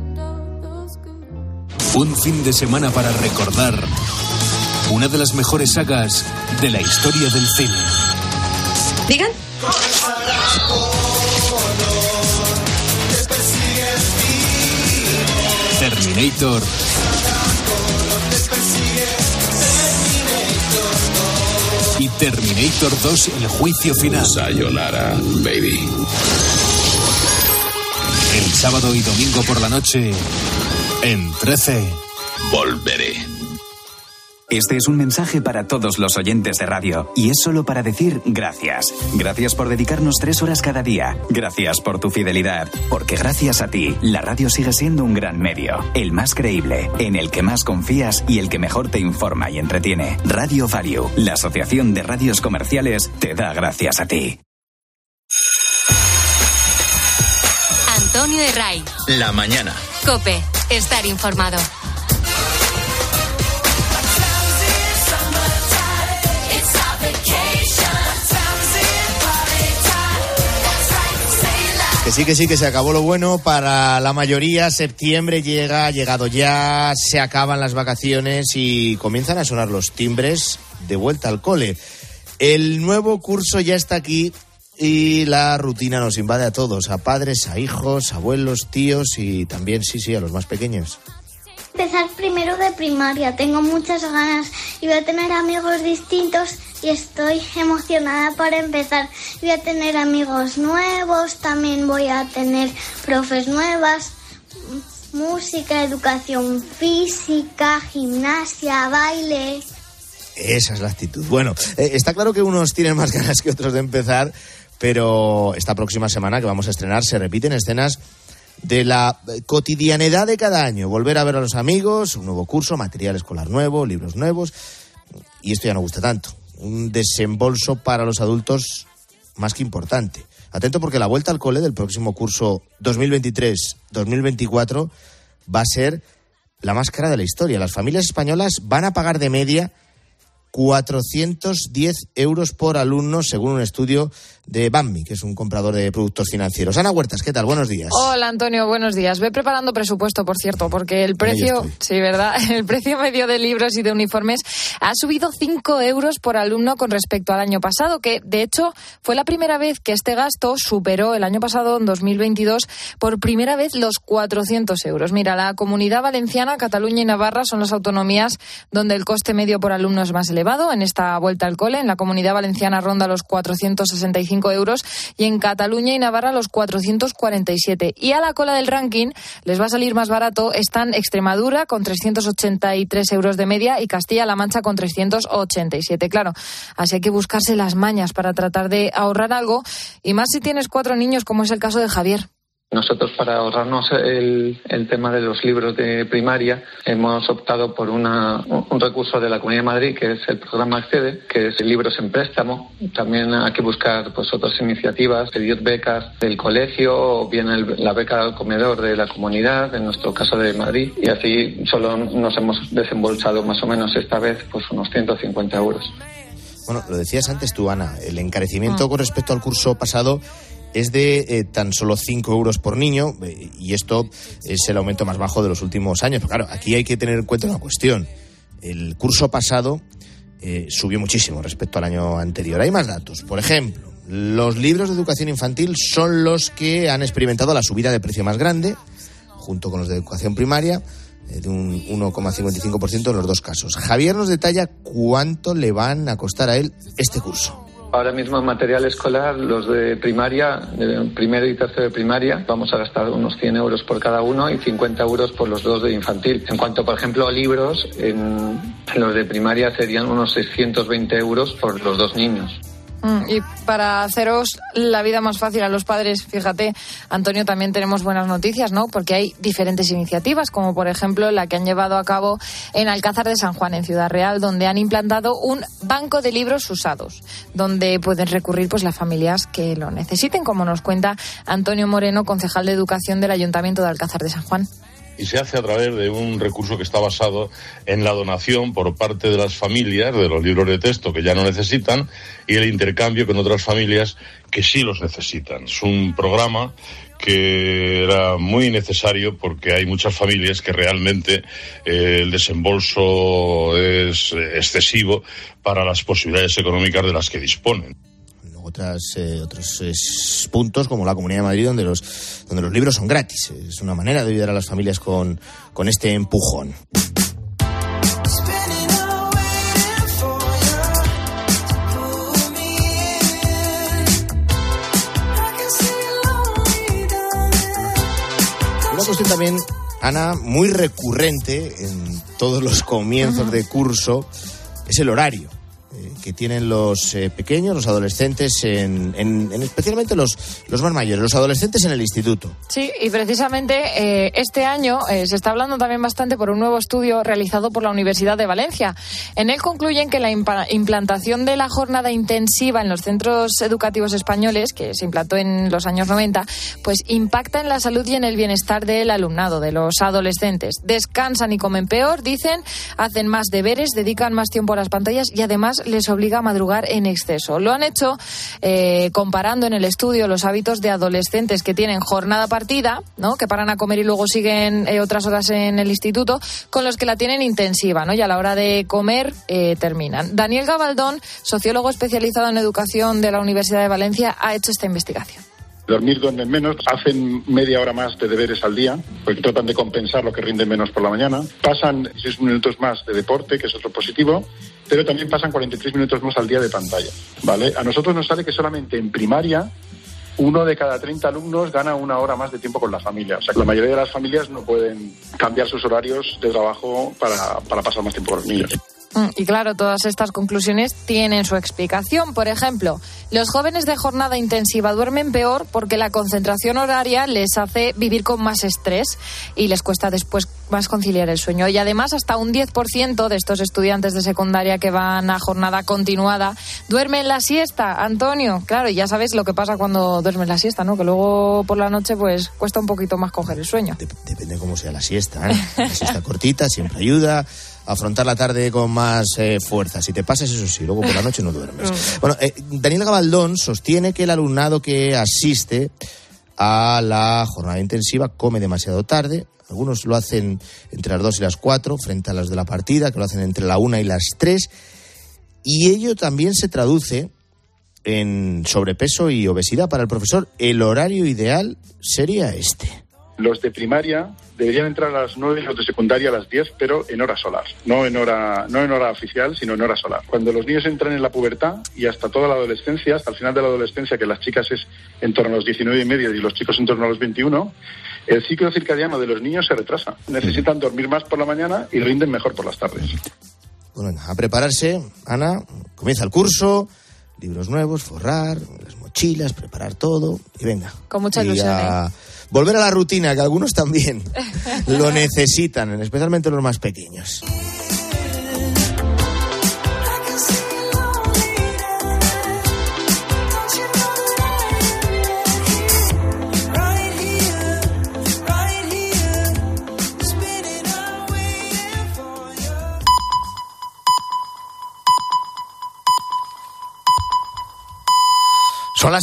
K: Un fin de semana para recordar una de las mejores sagas de la historia del cine.
L: ¿Digan?
K: Terminator. Y Terminator dos, el juicio final.
X: Sayonara, baby.
K: El sábado y domingo por la noche, en trece.
X: Volveré.
Y: Este es un mensaje para todos los oyentes de radio, y es solo para decir gracias. Gracias por dedicarnos tres horas cada día. Gracias por tu fidelidad, porque gracias a ti, la radio sigue siendo un gran medio, el más creíble, en el que más confías y el que mejor te informa y entretiene. Radio Value, la Asociación de Radios Comerciales, te da gracias a ti.
C: Antonio Herray.
B: La mañana.
C: COPE. Estar informado.
A: Que sí, que sí, que se acabó lo bueno para la mayoría. Septiembre llega, ha llegado ya, se acaban las vacaciones y comienzan a sonar los timbres de vuelta al cole. El nuevo curso ya está aquí y la rutina nos invade a todos, a padres, a hijos, abuelos, tíos y también, sí, sí, a los más pequeños.
Z: Empezar primero de primaria, tengo muchas ganas y voy a tener amigos distintos y estoy emocionada para empezar. Voy a tener amigos nuevos, también voy a tener profes nuevas, música, educación física, gimnasia, baile.
A: Esa es la actitud. Bueno, eh, está claro que unos tienen más ganas que otros de empezar, pero esta próxima semana que vamos a estrenar se repiten escenas de la cotidianidad de cada año. Volver a ver a los amigos, un nuevo curso, material escolar nuevo, libros nuevos. Y esto ya no gusta tanto. Un desembolso para los adultos más que importante. Atento porque la vuelta al cole del próximo curso dos mil veintitrés dos mil veinticuatro va a ser la más cara de la historia. Las familias españolas van a pagar de media cuatrocientos diez euros por alumno, según un estudio de Banmi, que es un comprador de productos financieros. Ana Huertas, ¿qué tal? Buenos días.
M: Hola, Antonio, buenos días. Ve preparando presupuesto, por cierto, porque el precio, sí, ¿verdad? El precio medio de libros y de uniformes ha subido cinco euros por alumno con respecto al año pasado, que de hecho fue la primera vez que este gasto superó el año pasado, en dos mil veintidós, por primera vez los cuatrocientos euros. Mira, la Comunidad Valenciana, Cataluña y Navarra son las autonomías donde el coste medio por alumno es más elevado. En esta vuelta al cole, en la Comunidad Valenciana ronda los cuatrocientos sesenta y cinco euros y en Cataluña y Navarra los cuatrocientos cuarenta y siete. Y a la cola del ranking les va a salir más barato están Extremadura con trescientos ochenta y tres euros de media y Castilla-La Mancha con trescientos ochenta y siete. Claro, así hay que buscarse las mañas para tratar de ahorrar algo, y más si tienes cuatro niños, como es el caso de Javier.
J: Nosotros, para ahorrarnos el, el tema de los libros de primaria, hemos optado por una, un recurso de la Comunidad de Madrid, que es el programa Accede, que es libros en préstamo. También hay que buscar pues otras iniciativas, pedir becas del colegio o bien el, la beca al comedor de la comunidad, en nuestro caso de Madrid, y así solo nos hemos desembolsado más o menos esta vez pues unos ciento cincuenta euros.
A: Bueno, lo decías antes tú, Ana, el encarecimiento con respecto al curso pasado es de eh, tan solo cinco euros por niño, eh, y esto es el aumento más bajo de los últimos años. Pero claro, aquí hay que tener en cuenta una cuestión. El curso pasado eh, subió muchísimo respecto al año anterior. Hay más datos. Por ejemplo, los libros de educación infantil son los que han experimentado la subida de precio más grande, junto con los de educación primaria, eh, de un uno coma cincuenta y cinco por ciento en los dos casos. Javier nos detalla cuánto le van a costar a él este curso.
J: Ahora mismo en material escolar, los de primaria, de primero y tercero de primaria, vamos a gastar unos cien euros por cada uno y cincuenta euros por los dos de infantil. En cuanto, por ejemplo, a libros, en, en los de primaria serían unos seiscientos veinte euros por los dos niños.
M: Y para haceros la vida más fácil a los padres, fíjate, Antonio, también tenemos buenas noticias, ¿no? Porque hay diferentes iniciativas, como por ejemplo la que han llevado a cabo en Alcázar de San Juan, en Ciudad Real, donde han implantado un banco de libros usados, donde pueden recurrir pues las familias que lo necesiten, como nos cuenta Antonio Moreno, concejal de Educación del Ayuntamiento de Alcázar de San Juan.
N: Y se hace a través de un recurso que está basado en la donación por parte de las familias de los libros de texto que ya no necesitan y el intercambio con otras familias que sí los necesitan. Es un programa que era muy necesario porque hay muchas familias que realmente eh, el desembolso es excesivo para las posibilidades económicas de las que disponen.
A: Otras, eh, otros eh, puntos, como la Comunidad de Madrid, donde los, donde los libros son gratis. Es una manera de ayudar a las familias con, con este empujón. Una cuestión también, Ana, muy recurrente en todos los comienzos de curso, es el horario que tienen los eh, pequeños, los adolescentes, en, en, en especialmente los, los más mayores, los adolescentes en el instituto.
M: Sí, y precisamente eh, este año eh, se está hablando también bastante por un nuevo estudio realizado por la Universidad de Valencia. En él concluyen que la impa- implantación de la jornada intensiva en los centros educativos españoles, que se implantó en los años noventa, pues impacta en la salud y en el bienestar del alumnado, de los adolescentes. Descansan y comen peor, dicen, hacen más deberes, dedican más tiempo a las pantallas y además les obliga a madrugar en exceso. Lo han hecho eh, comparando en el estudio los hábitos de adolescentes que tienen jornada partida, ¿no?, que paran a comer y luego siguen eh, otras horas en el instituto, con los que la tienen intensiva, ¿no?, y a la hora de comer eh, terminan. Daniel Gabaldón, sociólogo especializado en educación de la Universidad de Valencia, ha hecho esta investigación.
O: Dormir duermen menos, hacen media hora más de deberes al día, porque tratan de compensar lo que rinden menos por la mañana. Pasan seis minutos más de deporte, que es otro positivo, pero también pasan cuarenta y tres minutos más al día de pantalla, ¿vale? A nosotros nos sale que solamente en primaria uno de cada treinta alumnos gana una hora más de tiempo con la familia. O sea, que la mayoría de las familias no pueden cambiar sus horarios de trabajo para, para pasar más tiempo con los niños.
M: Y claro, todas estas conclusiones tienen su explicación. Por ejemplo, los jóvenes de jornada intensiva duermen peor porque la concentración horaria les hace vivir con más estrés y les cuesta después más conciliar el sueño. Y además hasta un diez por ciento de estos estudiantes de secundaria que van a jornada continuada duermen la siesta, Antonio. Claro, y ya sabes lo que pasa cuando duermes la siesta, ¿no? Que luego por la noche pues cuesta un poquito más coger el sueño.
A: Dep- depende cómo sea la siesta, ¿eh? La siesta cortita siempre ayuda a afrontar la tarde con más eh, fuerza. Si te pasas, eso sí, luego por la noche no duermes. Bueno, eh, Daniel Gabaldón sostiene que el alumnado que asiste a la jornada intensiva come demasiado tarde. Algunos lo hacen entre las dos y las cuatro, frente a las de la partida, que lo hacen entre la una y las tres. Y ello también se traduce en sobrepeso y obesidad. Para el profesor, el horario ideal sería este.
O: Los de primaria deberían entrar a las nueve y los de secundaria a las diez, pero en hora solar. No en hora, no en hora oficial, sino en hora solar. Cuando los niños entran en la pubertad y hasta toda la adolescencia, hasta el final de la adolescencia, que las chicas es en torno a los diecinueve y medio y los chicos en torno a los veintiuno, el ciclo circadiano de los niños se retrasa. Necesitan dormir más por la mañana y rinden mejor por las tardes.
A: Bueno, venga, a prepararse, Ana. Comienza el curso, libros nuevos, forrar, las mochilas, preparar todo y venga.
M: Con mucha
A: y
M: ilusión,
A: a
M: ¿eh?
A: Volver a la rutina, que algunos también lo necesitan, especialmente los más pequeños.